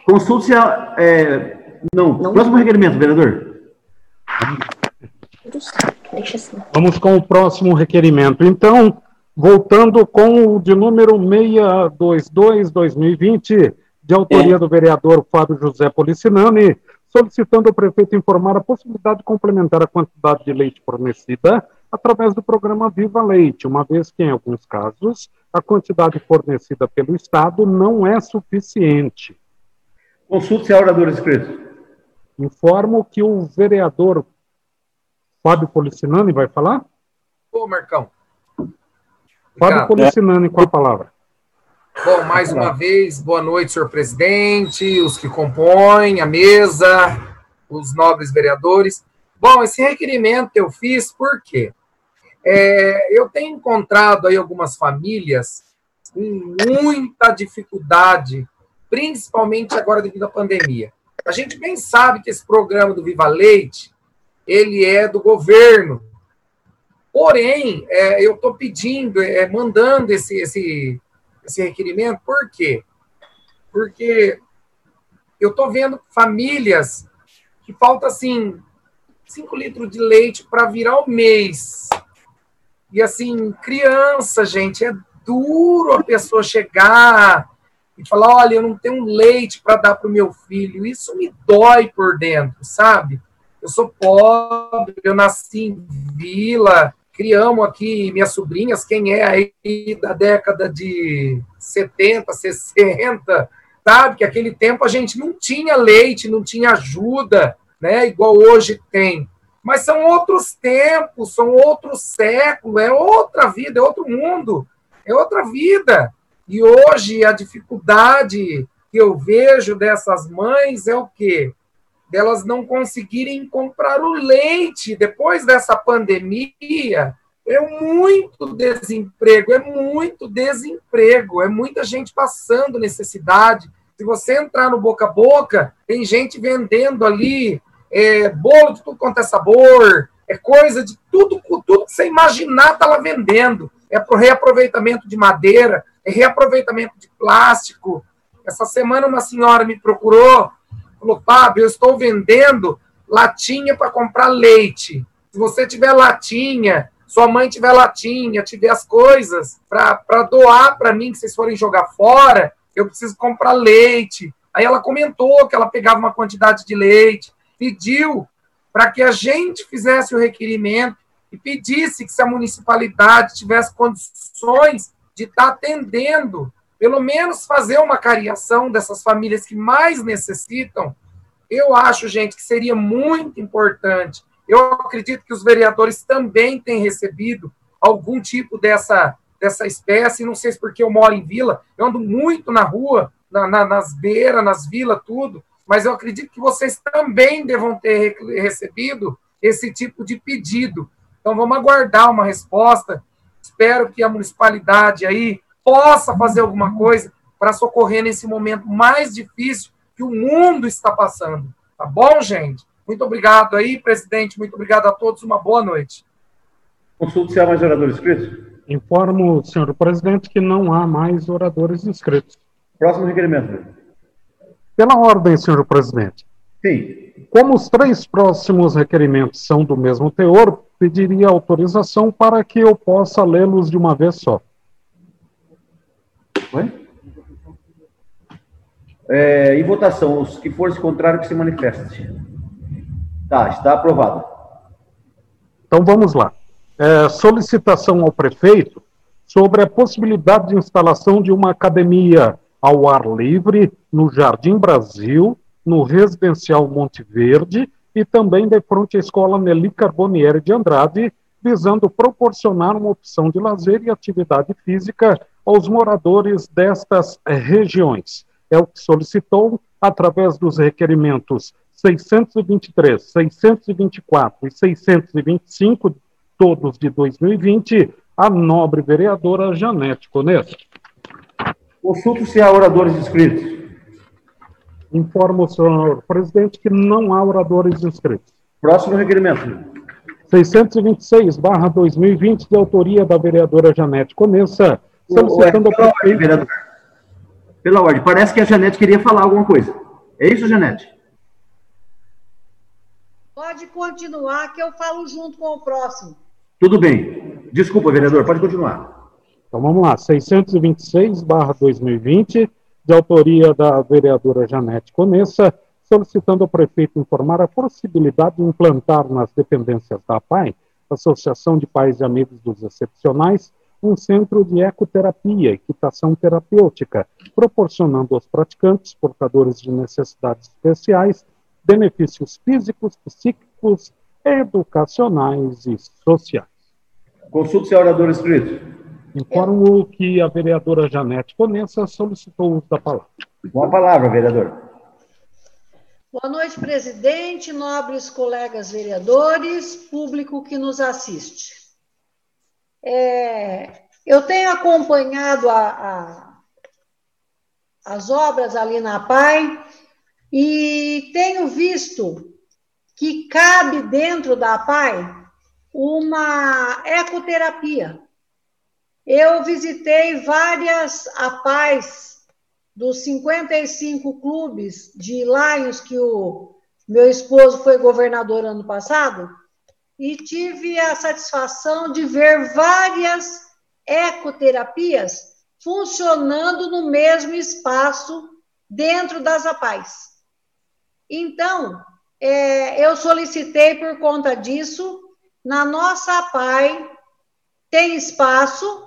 Consulte-se a... Não. Próximo requerimento, vereador. Vamos com o próximo requerimento. Então, voltando com o de número 622/2020, de autoria do vereador Fábio José Policinani, solicitando ao prefeito informar a possibilidade de complementar a quantidade de leite fornecida através do programa Viva Leite, uma vez que, em alguns casos, a quantidade fornecida pelo Estado não é suficiente. Consulte-se a orador inscrito. Informo que o vereador Fábio Policinani vai falar? Ô, Marcão. Fábio Policinani, com a palavra. Bom, mais uma vez, boa noite, senhor presidente, os que compõem a mesa, os nobres vereadores. Bom, esse requerimento eu fiz por quê? Eu tenho encontrado aí algumas famílias com muita dificuldade, principalmente agora devido à pandemia. A gente bem sabe que esse programa do Viva Leite, ele é do governo. Porém, eu estou pedindo, mandando esse requerimento, por quê? Porque eu estou vendo famílias que falta, assim, 5 litros de leite para virar o mês. E, assim, criança, gente, é duro a pessoa chegar e falar, olha, eu não tenho leite para dar para o meu filho. Isso me dói por dentro, sabe? Eu sou pobre, eu nasci em vila, criamos aqui minhas sobrinhas, quem é aí da década de 70, 60, sabe? Que aquele tempo a gente não tinha leite, não tinha ajuda, né? Igual hoje tem. Mas são outros tempos, são outros séculos, é outra vida, é outro mundo, é outra vida. E hoje a dificuldade que eu vejo dessas mães é o quê? Delas não conseguirem comprar o leite. Depois dessa pandemia, é muito desemprego, é muita gente passando necessidade. Se você entrar no boca a boca, tem gente vendendo ali bolo de tudo quanto é sabor, coisa de tudo que você imaginar está lá vendendo. É para o reaproveitamento de madeira, é reaproveitamento de plástico. Essa semana uma senhora me procurou, falou, Fábio, eu estou vendendo latinha para comprar leite. Se você tiver latinha, sua mãe tiver latinha, tiver as coisas para doar para mim, que vocês forem jogar fora, eu preciso comprar leite. Aí ela comentou que ela pegava uma quantidade de leite, pediu para que a gente fizesse o requerimento e pedisse que se a municipalidade tivesse condições de estar atendendo, pelo menos fazer uma cariação dessas famílias que mais necessitam. Eu acho, gente, que seria muito importante. Eu acredito que os vereadores também têm recebido algum tipo dessa espécie. Não sei se porque eu moro em vila, eu ando muito na rua, nas beiras, nas vilas, tudo, mas eu acredito que vocês também devam ter recebido esse tipo de pedido. Então, vamos aguardar uma resposta. Espero que a municipalidade aí possa fazer alguma coisa para socorrer nesse momento mais difícil que o mundo está passando. Tá bom, gente? Muito obrigado aí, presidente. Muito obrigado a todos. Uma boa noite. Consulte se há mais oradores inscritos. Informo, senhor presidente, que não há mais oradores inscritos. Próximo requerimento. Pela ordem, senhor presidente. Sim. Como os 3 próximos requerimentos são do mesmo teor, pediria autorização para que eu possa lê-los de uma vez só. Oi? Em votação, os que forem contrário que se manifeste. Tá, está aprovado. Então vamos lá. Solicitação ao prefeito sobre a possibilidade de instalação de uma academia ao ar livre no Jardim Brasil, no Residencial Monte Verde e também de frente à Escola Nelly Carbonieri de Andrade, visando proporcionar uma opção de lazer e atividade física aos moradores destas regiões. É o que solicitou, através dos requerimentos 623, 624 e 625, todos de 2020, a nobre vereadora Janete Conesa. Consulto se há oradores inscritos. Informo, senhor presidente, que não há oradores inscritos. Próximo requerimento. 626/2020, de autoria da vereadora Janete Conesa, solicitando ao prefeito... Pela ordem, parece que a Janete queria falar alguma coisa. É isso, Janete? Pode continuar, que eu falo junto com o próximo. Tudo bem. Desculpa, vereador, pode continuar. Então vamos lá, 626/2020, de autoria da vereadora Janete Conessa, solicitando ao prefeito informar a possibilidade de implantar nas dependências da APAI, Associação de Pais e Amigos dos Excepcionais, um centro de ecoterapia e equitação terapêutica, proporcionando aos praticantes portadores de necessidades especiais benefícios físicos, psíquicos, educacionais e sociais. Consulte seu orador inscrito. Informo que a vereadora Janete Conessa solicitou o uso da palavra. Com a palavra, vereador. Boa noite, presidente, nobres colegas vereadores, público que nos assiste. Eu tenho acompanhado as obras ali na APAI e tenho visto que cabe dentro da APAI uma ecoterapia. Eu visitei várias APAIs dos 55 clubes de Lions que o meu esposo foi governador ano passado e tive a satisfação de ver várias ecoterapias funcionando no mesmo espaço dentro das APAIs. Então, eu solicitei por conta disso, na nossa APAI tem espaço.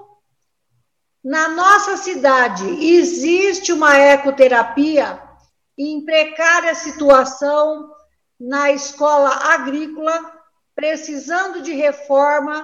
Na nossa cidade existe uma ecoterapia em precária situação na escola agrícola, precisando de reforma,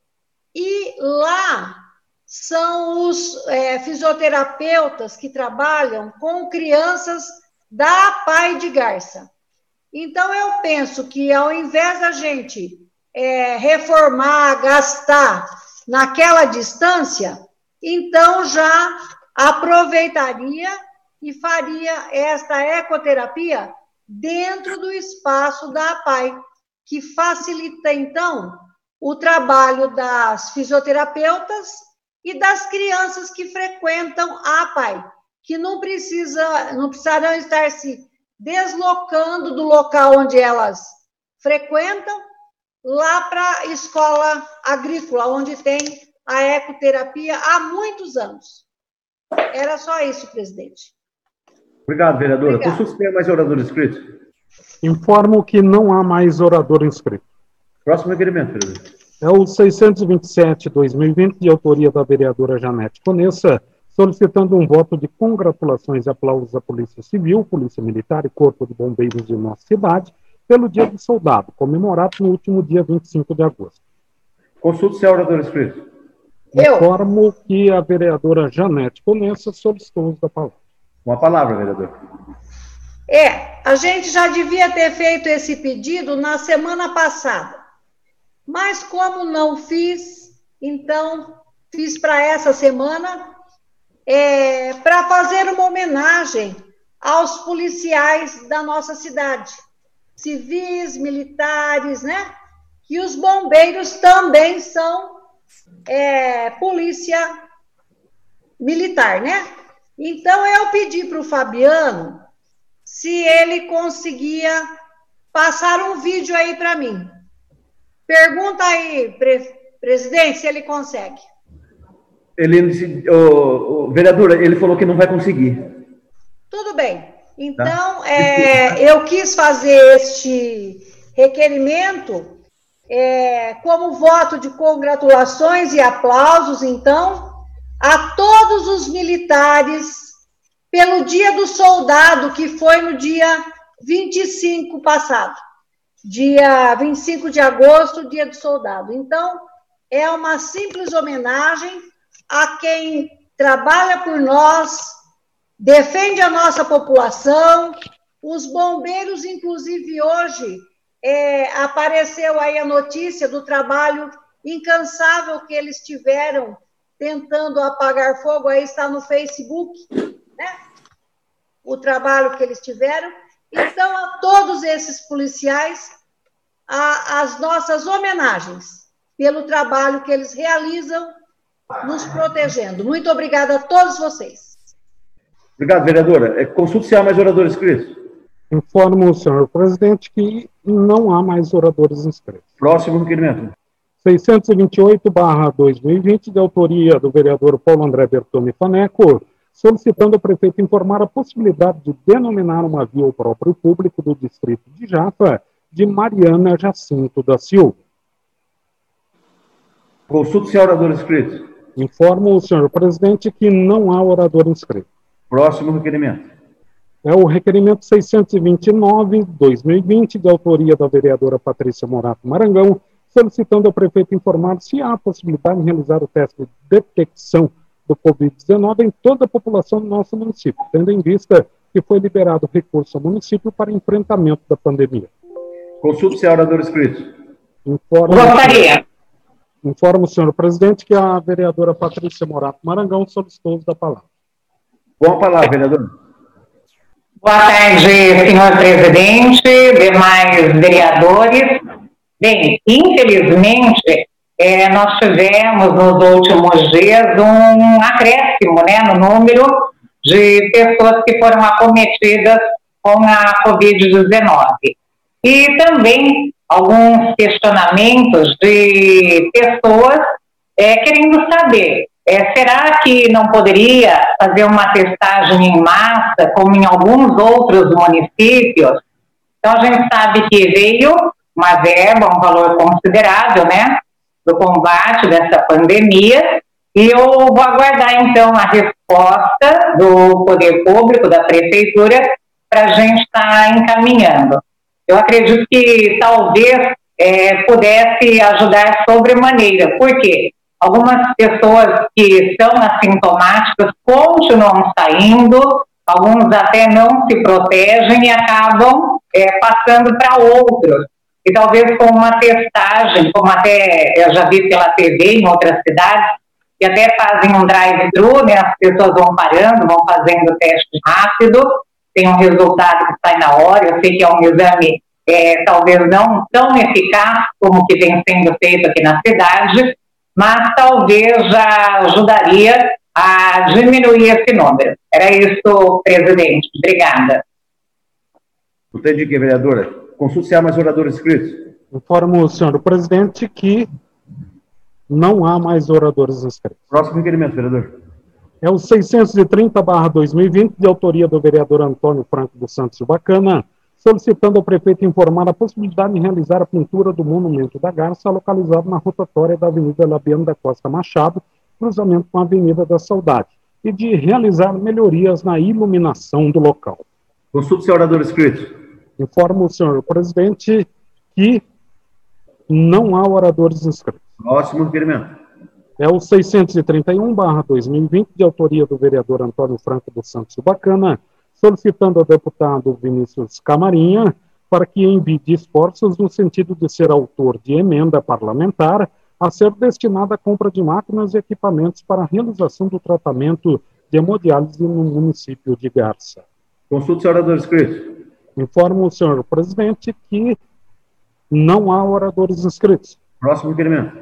e lá são os fisioterapeutas que trabalham com crianças da APAI de Garça. Então, eu penso que ao invés da gente reformar, gastar naquela distância, então já aproveitaria e faria esta ecoterapia dentro do espaço da APAI, que facilita, então, o trabalho das fisioterapeutas e das crianças que frequentam a APAI, que não precisarão estar se deslocando do local onde elas frequentam lá para a escola agrícola, onde tem a ecoterapia há muitos anos. Era só isso, presidente. Obrigado, vereadora. Consulte se tem mais orador inscrito. Informo que não há mais orador inscrito. Próximo requerimento, presidente. É o 627/2020, de autoria da vereadora Janete Conessa, solicitando um voto de congratulações e aplausos à Polícia Civil, Polícia Militar e Corpo de Bombeiros de nossa cidade, pelo Dia do Soldado, comemorado no último dia 25 de agosto. Consulte se é orador inscrito. Informo que a vereadora Janete Conessa solicitou o uso da palavra. Com a palavra, vereador. A gente já devia ter feito esse pedido na semana passada, mas como não fiz, então fiz para essa semana, para fazer uma homenagem aos policiais da nossa cidade, civis, militares, né? Que os bombeiros também são polícia militar, né? Então, eu pedi para o Fabiano se ele conseguia passar um vídeo aí para mim. Pergunta aí, presidente, se ele consegue. Vereadora, ele falou que não vai conseguir. Tudo bem. Então, eu quis fazer este requerimento como voto de congratulações e aplausos, então, a todos os militares pelo Dia do Soldado, que foi no dia 25 passado. Dia 25 de agosto, Dia do Soldado. Então, é uma simples homenagem a quem trabalha por nós, defende a nossa população. Os bombeiros, inclusive hoje, apareceu aí a notícia do trabalho incansável que eles tiveram tentando apagar fogo, aí está no Facebook, né? O trabalho que eles tiveram. Então, a todos esses policiais, as nossas homenagens pelo trabalho que eles realizam nos protegendo. Muito obrigada a todos vocês. Obrigado, vereadora. Consulte se há mais oradores inscritos. Informo, senhor presidente, que não há mais oradores inscritos. Próximo requerimento. 628/2020, de autoria do vereador Paulo André Bertone Faneco, solicitando ao prefeito informar a possibilidade de denominar uma via ao próprio público do distrito de Jaffa de Mariana Jacinto da Silva. Consulte-se a orador inscrito. Informo o senhor presidente que não há orador inscrito. Próximo requerimento. É o requerimento 629/2020, de autoria da vereadora Patrícia Morato Marangão, solicitando ao prefeito informar se há a possibilidade de realizar o teste de detecção do Covid-19 em toda a população do nosso município, tendo em vista que foi liberado recurso ao município para enfrentamento da pandemia. Consulte-se a orador inscrito. Informo o senhor presidente que a vereadora Patrícia Morato Marangão solicitou o uso da palavra. Com a palavra, vereador. Boa tarde, senhor presidente, demais vereadores. Bem, infelizmente, nós tivemos nos últimos dias um acréscimo, no número de pessoas que foram acometidas com a Covid-19. E também alguns questionamentos de pessoas querendo saber, será que não poderia fazer uma testagem em massa, como em alguns outros municípios? Então, a gente sabe que veio uma verba, um valor considerável, do combate dessa pandemia, e eu vou aguardar, então, a resposta do poder público, da prefeitura, para a gente estar encaminhando. Eu acredito que talvez pudesse ajudar sobremaneira, porque algumas pessoas que são assintomáticas continuam saindo, alguns até não se protegem e acabam passando para outros. E talvez com uma testagem, como até eu já vi pela TV em outras cidades, que até fazem um drive-thru, as pessoas vão parando, vão fazendo teste rápido, tem um resultado que sai na hora. Eu sei que é um exame talvez não tão eficaz como o que vem sendo feito aqui na cidade, mas talvez já ajudaria a diminuir esse número. Era isso, presidente. Obrigada. Entendi que, vereadora. Consulte se há mais oradores inscritos. Informo o senhor presidente que não há mais oradores inscritos. Próximo requerimento, vereador. É o 630/2020, de autoria do vereador Antônio Franco dos Santos Bacana, solicitando ao prefeito informar a possibilidade de realizar a pintura do Monumento da Garça, localizado na rotatória da Avenida Labiano da Costa Machado, cruzamento com a Avenida da Saudade, e de realizar melhorias na iluminação do local. Consulte se orador inscrito. Informo o senhor presidente que não há oradores inscritos. Próximo requerimento. É o 631/2020, de autoria do vereador Antônio Franco dos Santos Bacana, solicitando ao deputado Vinícius Camarinha para que envie esforços no sentido de ser autor de emenda parlamentar a ser destinada à compra de máquinas e equipamentos para a realização do tratamento de hemodiálise no município de Garça. Consulte o orador inscrito. Informo o senhor presidente que não há oradores inscritos. Próximo requerimento.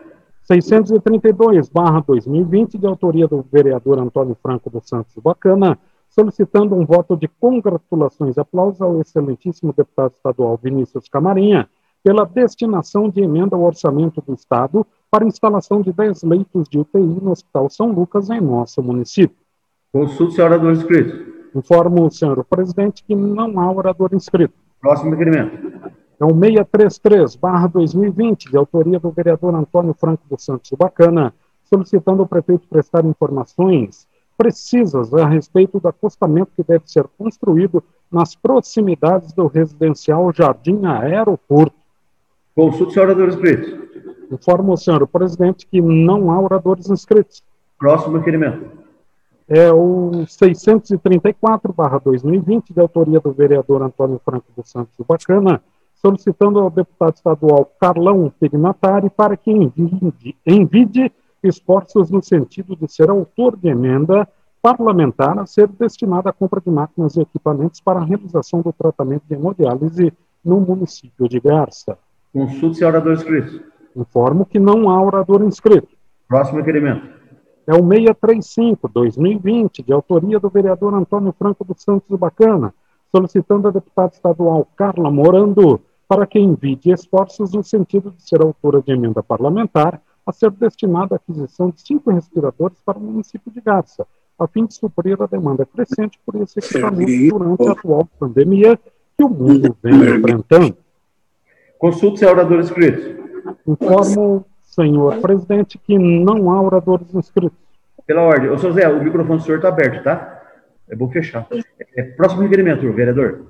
632/2020, de autoria do vereador Antônio Franco dos Santos Bacana, solicitando um voto de congratulações e aplausos ao excelentíssimo deputado estadual Vinícius Camarinha pela destinação de emenda ao orçamento do Estado para instalação de 10 leitos de UTI no Hospital São Lucas, em nosso município. Consulte o orador inscrito. Informo o senhor presidente que não há orador inscrito. Próximo requerimento. É o 633/2020, de autoria do vereador Antônio Franco dos Santos Bacana, solicitando ao prefeito prestar informações precisas a respeito do acostamento que deve ser construído nas proximidades do residencial Jardim Aeroporto. Consulte o orador inscrito. Informo o senhor presidente que não há oradores inscritos. Próximo requerimento. É o 634/2020, de autoria do vereador Antônio Franco dos Santos Bacana, solicitando ao deputado estadual Carlão Pignatari para que envie esforços no sentido de ser autor de emenda parlamentar a ser destinada à compra de máquinas e equipamentos para a realização do tratamento de hemodiálise no município de Garça. Consulte-se orador inscrito. Informo que não há orador inscrito. Próximo requerimento. É o 635/2020, de autoria do vereador Antônio Franco dos Santos Bacana, solicitando a deputada estadual Carla Morando para que envie esforços no sentido de ser autora de emenda parlamentar a ser destinada à aquisição de 5 respiradores para o município de Garça, a fim de suprir a demanda crescente por esse equipamento durante a atual pandemia que o mundo vem enfrentando. Consulte, senhor orador inscrito. Informo, senhor presidente, que não há oradores inscritos. Pela ordem. Ô, seu Zé, o microfone do senhor está aberto, tá? É bom fechar. Próximo requerimento, vereador.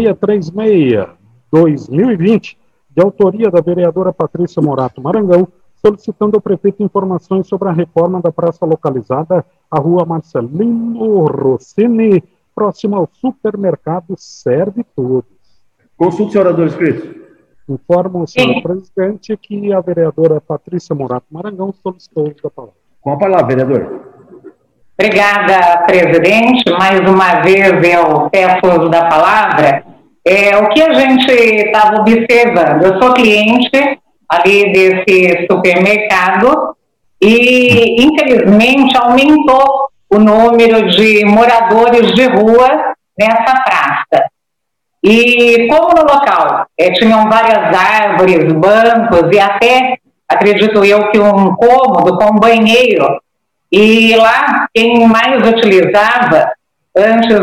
636/2020, de autoria da vereadora Patrícia Morato Marangão, solicitando ao prefeito informações sobre a reforma da praça localizada à rua Marcelino Rossini, próximo ao supermercado Serve Todos. Consulte, senhor orador inscrito. Informo o senhor presidente que a vereadora Patrícia Morato Marangão solicitou a palavra. Com a palavra, vereador. Obrigada, presidente. Mais uma vez eu peço uso da palavra. O que a gente estava observando, eu sou cliente ali desse supermercado e, infelizmente, aumentou o número de moradores de rua nessa praça. E como no local tinham várias árvores, bancos e até, acredito eu, que um cômodo com banheiro, e lá quem mais utilizava, antes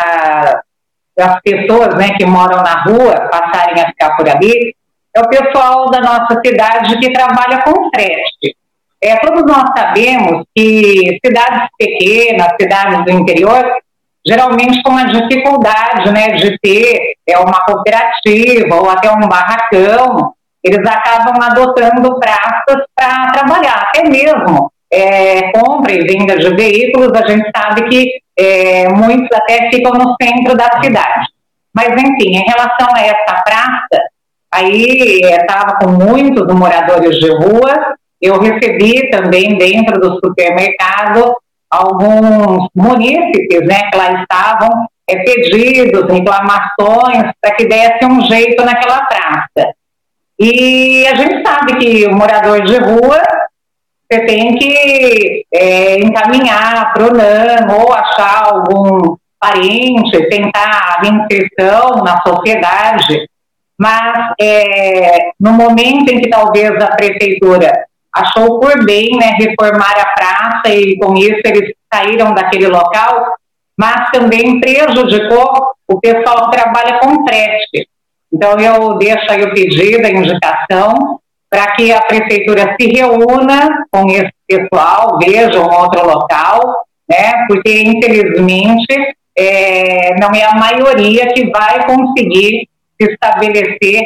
das pessoas, né, que moram na rua passarem a ficar por ali, é o pessoal da nossa cidade que trabalha com frete. Todos nós sabemos que cidades pequenas, cidades do interior, geralmente com uma dificuldade, né, de ter uma cooperativa ou até um barracão, eles acabam adotando praças para trabalhar. Até mesmo compra e venda de veículos, a gente sabe que muitos até ficam no centro da cidade. Mas, enfim, em relação a essa praça, aí estava com muitos moradores de rua. Eu recebi também dentro do supermercado alguns munícipes, né, que lá estavam, pedidos, reclamações para que desse um jeito naquela praça. E a gente sabe que o morador de rua, você tem que encaminhar para o NAM ou achar algum parente, tentar a inserção na sociedade, mas no momento em que talvez a prefeitura achou por bem, né, reformar a praça e com isso eles saíram daquele local, mas também prejudicou o pessoal que trabalha com frete. Então eu deixo aí o pedido, a indicação, para que a prefeitura se reúna com esse pessoal, veja um outro local, né, porque infelizmente não é a maioria que vai conseguir se estabelecer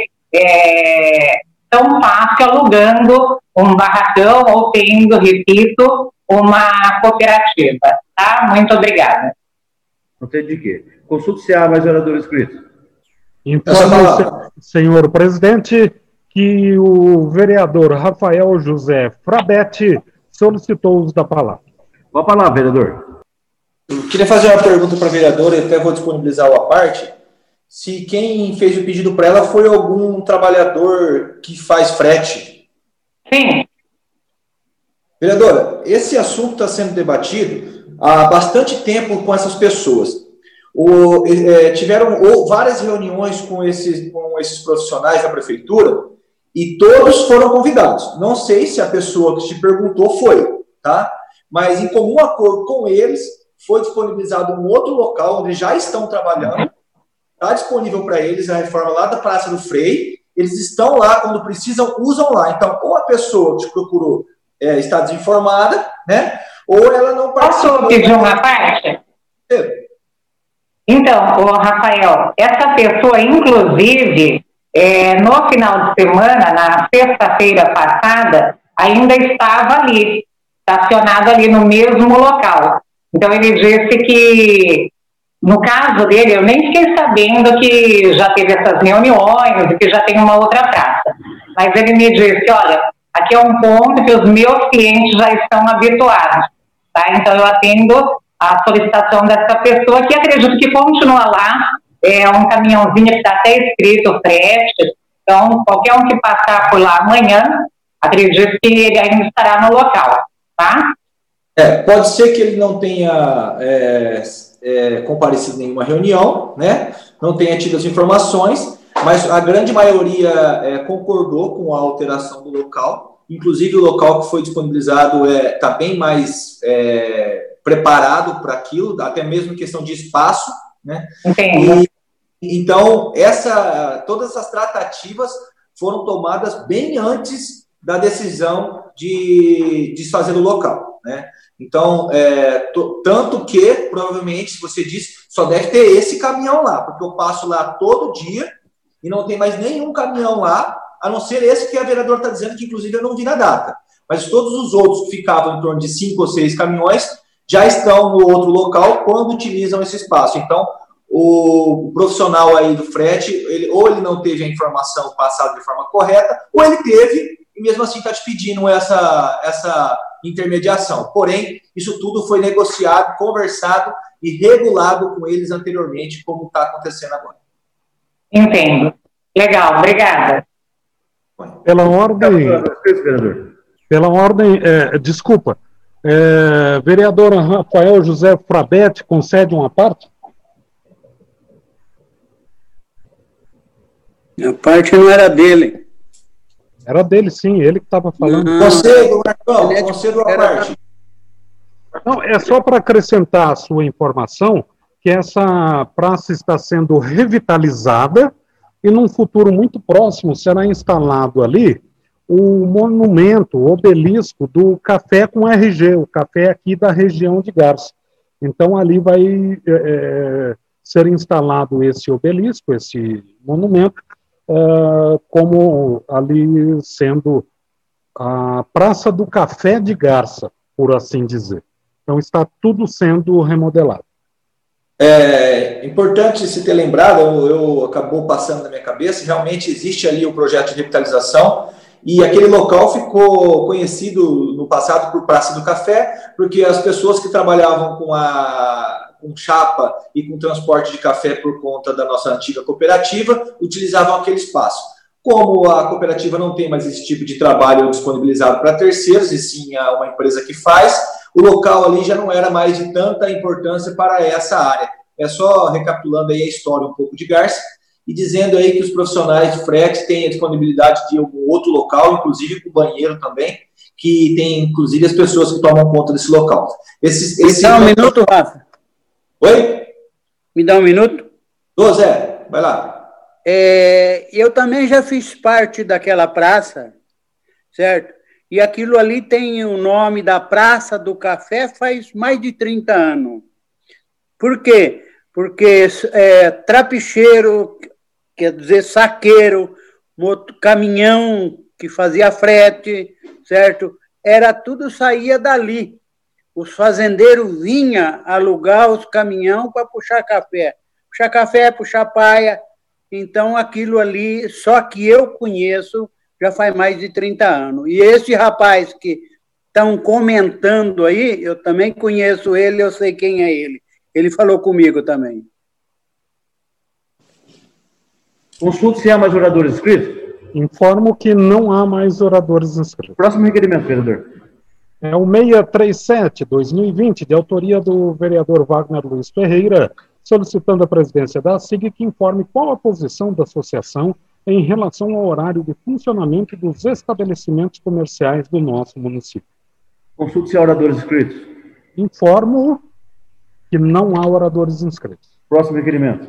tão fácil alugando um barracão ou tendo, repito, uma cooperativa. Tá? Muito obrigada. Não sei de quê. Consulte se há mais orador inscrito. Informo, senhor presidente, que o vereador Rafael José Frabetti solicitou o uso da palavra. Com a palavra, vereador. Eu queria fazer uma pergunta para a vereadora, e até vou disponibilizar a parte. Se quem fez o pedido para ela foi algum trabalhador que faz frete. Sim. Vereadora, esse assunto está sendo debatido há bastante tempo com essas pessoas. Tiveram várias reuniões com esses profissionais da prefeitura e todos foram convidados. Não sei se a pessoa que te perguntou foi, tá? Mas em comum acordo com eles, foi disponibilizado um outro local onde já estão trabalhando. Está disponível para eles a reforma lá da Praça do Frei. Eles estão lá, quando precisam, usam lá. Então, ou a pessoa que te procurou está desinformada, né? Ou ela não participou. Posso pedir uma parte? Então, Rafael, essa pessoa, inclusive, no final de semana, na sexta-feira passada, ainda estava ali, estacionado ali no mesmo local. Então, ele disse que, no caso dele, eu nem fiquei sabendo que já teve essas reuniões e que já tem uma outra praça. Mas ele me disse, olha, aqui é um ponto que os meus clientes já estão habituados, tá? Então eu atendo a solicitação dessa pessoa, que acredito que continua lá, um caminhãozinho que está até escrito frete. Então, qualquer um que passar por lá amanhã, acredito que ele ainda estará no local, tá? Pode ser que ele não tenha comparecido em nenhuma reunião, né? Não tenha tido as informações, mas a grande maioria concordou com a alteração do local. Inclusive, o local que foi disponibilizado está bem mais preparado para aquilo, até mesmo em questão de espaço, né? Então, todas essas tratativas foram tomadas bem antes da decisão de desfazer o local, né? Então, tanto que, provavelmente, se você disse, só deve ter esse caminhão lá, porque eu passo lá todo dia e não tem mais nenhum caminhão lá, a não ser esse que a vereadora está dizendo, que inclusive eu não vi na data. Mas todos os outros que ficavam em torno de 5 ou 6 caminhões já estão no outro local quando utilizam esse espaço. Então, o profissional aí do frete, ele não teve a informação passada de forma correta, ou ele teve, e mesmo assim está te pedindo essa intermediação. Porém, isso tudo foi negociado, conversado e regulado com eles anteriormente, como está acontecendo agora. Entendo. Legal, obrigada. Pela ordem, desculpa, vereador Rafael José Frabetti concede uma parte? A parte não era dele. Era dele, sim, ele que estava falando. Concedo, Marcão, concedo a parte. Não, é só para acrescentar a sua informação que essa praça está sendo revitalizada e num futuro muito próximo será instalado ali o monumento, o obelisco do café com RG, o café aqui da região de Garça. Então ali vai ser instalado esse obelisco, esse monumento, como ali sendo a Praça do Café de Garça, por assim dizer. Então está tudo sendo remodelado. É importante se ter lembrado, eu acabou passando na minha cabeça, realmente existe ali o projeto de revitalização e aquele local ficou conhecido no passado por Praça do Café, porque as pessoas que trabalhavam com chapa e com transporte de café por conta da nossa antiga cooperativa utilizavam aquele espaço. Como a cooperativa não tem mais esse tipo de trabalho disponibilizado para terceiros, e sim uma empresa que faz, o local ali já não era mais de tanta importância para essa área. É só recapitulando aí a história um pouco de Garça e dizendo aí que os profissionais de frete têm a disponibilidade de algum outro local, inclusive com banheiro também, que tem inclusive as pessoas que tomam conta desse local. Me dá um minuto, Rafa. Oi? Me dá um minuto? Zé, vai lá. Eu também já fiz parte daquela praça, certo? E aquilo ali tem o nome da Praça do Café faz mais de 30 anos. Por quê? Porque trapicheiro, quer dizer, saqueiro, caminhão que fazia frete, certo? Tudo saía dali. Os fazendeiros vinham alugar os caminhões para puxar café. Puxar café, puxar paia. Então, aquilo ali, só que eu conheço, já faz mais de 30 anos. E esse rapaz que estão comentando aí, eu também conheço ele, eu sei quem é ele. Ele falou comigo também. Consulte se há mais oradores inscritos. Informo que não há mais oradores inscritos. Próximo requerimento, vereador. É o 637/2020, de autoria do vereador Wagner Luiz Ferreira, solicitando à presidência da SIG que informe qual a posição da associação em relação ao horário de funcionamento dos estabelecimentos comerciais do nosso município. Consulte se há oradores inscritos. Informo que não há oradores inscritos. Próximo requerimento.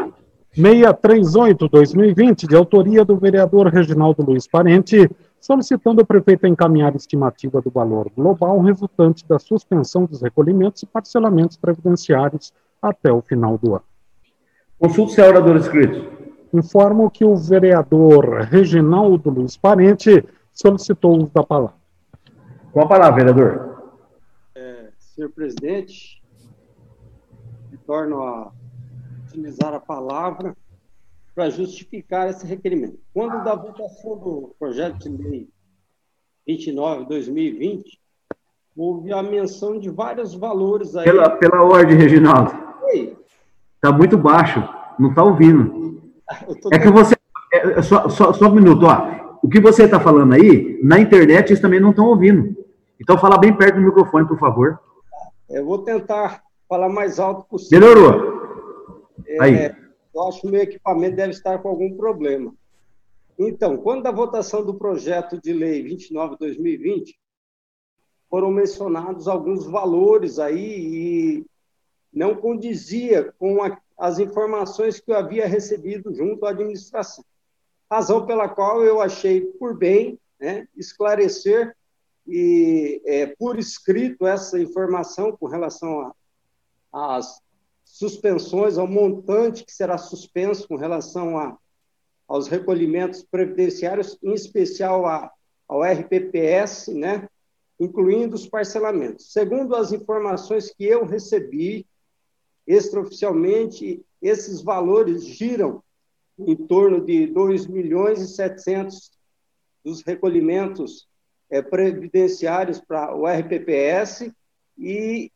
638/2020, de autoria do vereador Reginaldo Luiz Parente, solicitando ao prefeito encaminhar estimativa do valor global resultante da suspensão dos recolhimentos e parcelamentos previdenciários até o final do ano. Consulte se há oradores inscritos. Informo que o vereador Reginaldo Luiz Parente solicitou o uso da palavra. Com a palavra, vereador. Senhor presidente, retorno a utilizar a palavra para justificar esse requerimento. Quando da votação do projeto de lei 29/2020, houve a menção de vários valores aí. Pela ordem, Reginaldo. Oi. Está muito baixo, não está ouvindo. É que você... Só um minuto, ó. O que você está falando aí, na internet eles também não estão ouvindo. Então fala bem perto do microfone, por favor. Eu vou tentar falar mais alto possível. Melhorou. Aí. Eu acho que o meu equipamento deve estar com algum problema. Então, quando da votação do projeto de lei 29/2020, foram mencionados alguns valores aí e não condizia com as informações que eu havia recebido junto à administração. Razão pela qual eu achei por bem, né, esclarecer e por escrito essa informação com relação às suspensões, ao montante que será suspenso com relação aos recolhimentos previdenciários, em especial ao RPPS, né, incluindo os parcelamentos. Segundo as informações que eu recebi, extraoficialmente, esses valores giram em torno de 2.700.000 dos recolhimentos previdenciários para o RPPS e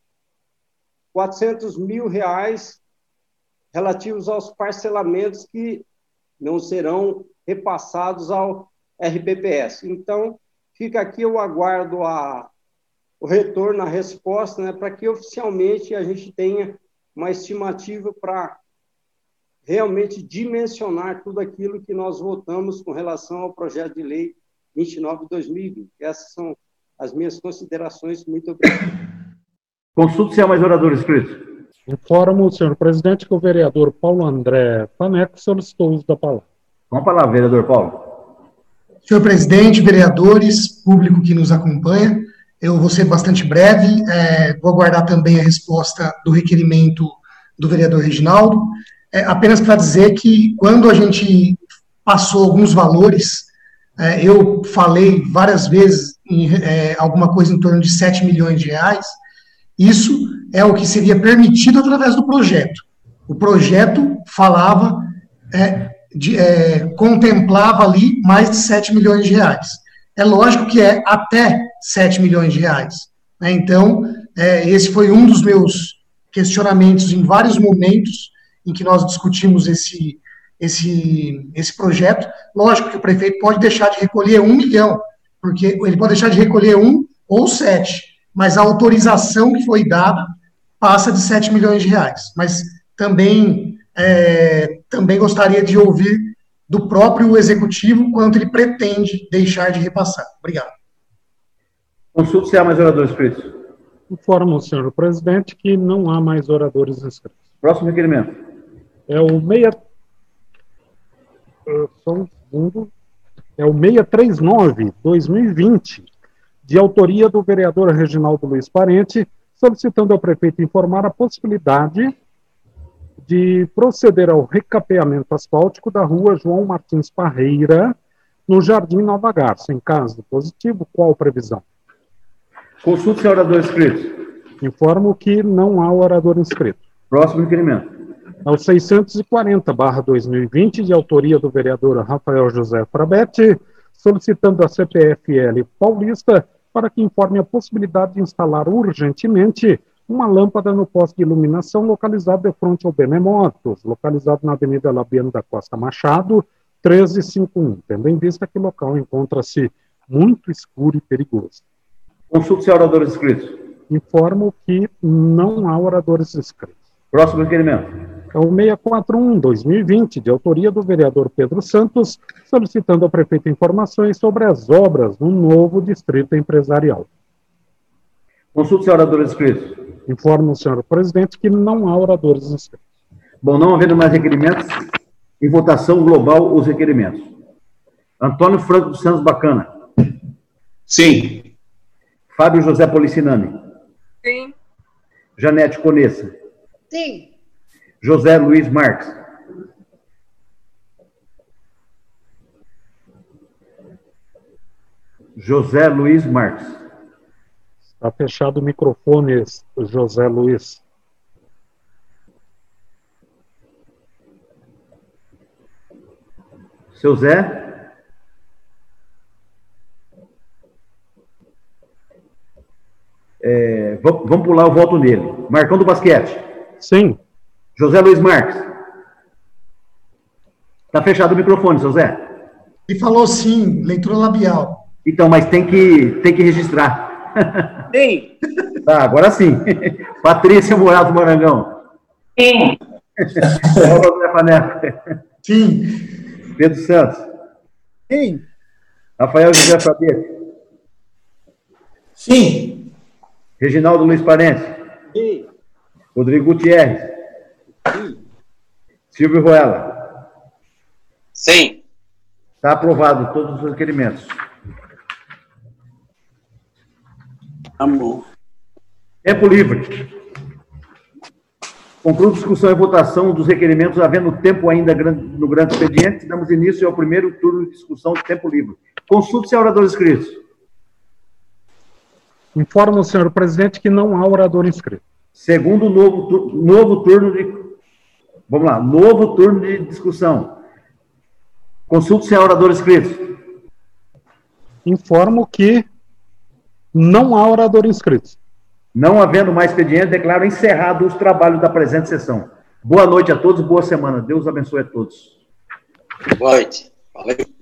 R$400.000 relativos aos parcelamentos que não serão repassados ao RPPS. Então, fica aqui, eu aguardo o retorno, a resposta, né, para que oficialmente a gente tenha uma estimativa para realmente dimensionar tudo aquilo que nós votamos com relação ao projeto de lei 29/2020. Essas são as minhas considerações. Muito obrigado. Consulte-se a mais oradores inscritos. Informo, senhor presidente, que o vereador Paulo André Faneco solicitou o uso da palavra. Com a palavra, vereador Paulo. Senhor presidente, vereadores, público que nos acompanha, eu vou ser bastante breve, vou aguardar também a resposta do requerimento do vereador Reginaldo, apenas para dizer que quando a gente passou alguns valores, eu falei várias vezes em alguma coisa em torno de R$7 milhões, isso é o que seria permitido através do projeto. O projeto falava, contemplava ali mais de R$7 milhões. É lógico que é até R$7 milhões. Né? Então, esse foi um dos meus questionamentos em vários momentos em que nós discutimos esse projeto. Lógico que o prefeito pode deixar de recolher 1 milhão, porque ele pode deixar de recolher 1 ou 7, mas a autorização que foi dada passa de R$7 milhões. Mas também gostaria de ouvir do próprio executivo quanto ele pretende deixar de repassar. Obrigado. Consulte se há mais oradores inscritos. Informo, senhor presidente, que não há mais oradores inscritos. Próximo requerimento. É o 639/2020, de autoria do vereador Reginaldo Luiz Parente, solicitando ao prefeito informar a possibilidade de proceder ao recapeamento asfáltico da rua João Martins Parreira, no Jardim Nova Garça. Em caso positivo, qual previsão? Consulte-se a orador inscrito. Informo que não há orador inscrito. Próximo requerimento. É o 640/2020, de autoria do vereador Rafael José Frabetti, solicitando a CPFL Paulista para que informe a possibilidade de instalar urgentemente uma lâmpada no poste de iluminação localizado de frente ao Benemotos, localizado na Avenida Labiano da Costa Machado, 1351, tendo em vista que o local encontra-se muito escuro e perigoso. Consulte-se a oradores inscritos. Informo que não há oradores inscritos. Próximo requerimento. É o 641/2020, de autoria do vereador Pedro Santos, solicitando ao prefeito informações sobre as obras no novo distrito empresarial. Consulte-se a oradores inscritos. Informo, senhor presidente, que não há oradores inscritos. Bom, não havendo mais requerimentos, em votação global os requerimentos. Antônio Franco dos Santos Bacana. Sim. Fábio José Policinani. Sim. Janete Conessa. Sim. José Luiz Marques. José Luiz Marques. Está fechado o microfone, José Luiz. Seu Zé? Vamos pular o voto nele. Marcão do Basquete. Sim. José Luiz Marques. Está fechado o microfone, seu Zé. Ele falou sim, leitura labial. Então, mas tem que registrar. Sim. Tá, agora sim. Patrícia Moraes do Marangão. Sim. André Faneco. Sim. Pedro Santos. Sim. Rafael José Fabete. Sim. Reginaldo Luiz Parente. Sim. Rodrigo Gutierrez. Sim. Silvio Ruela. Sim. Está aprovado todos os requerimentos. Amor. Tempo livre. Concluo discussão e votação dos requerimentos, havendo tempo ainda no grande expediente. Damos início ao primeiro turno de discussão de tempo livre. Consulte-se a orador inscrito. Informo, senhor presidente, que não há orador inscrito. Segundo novo turno de... Vamos lá, novo turno de discussão. Consulte-se a orador inscrito. Informo que não há orador inscrito. Não havendo mais expediente, declaro encerrado os trabalhos da presente sessão. Boa noite a todos, boa semana. Deus abençoe a todos. Boa noite. Valeu.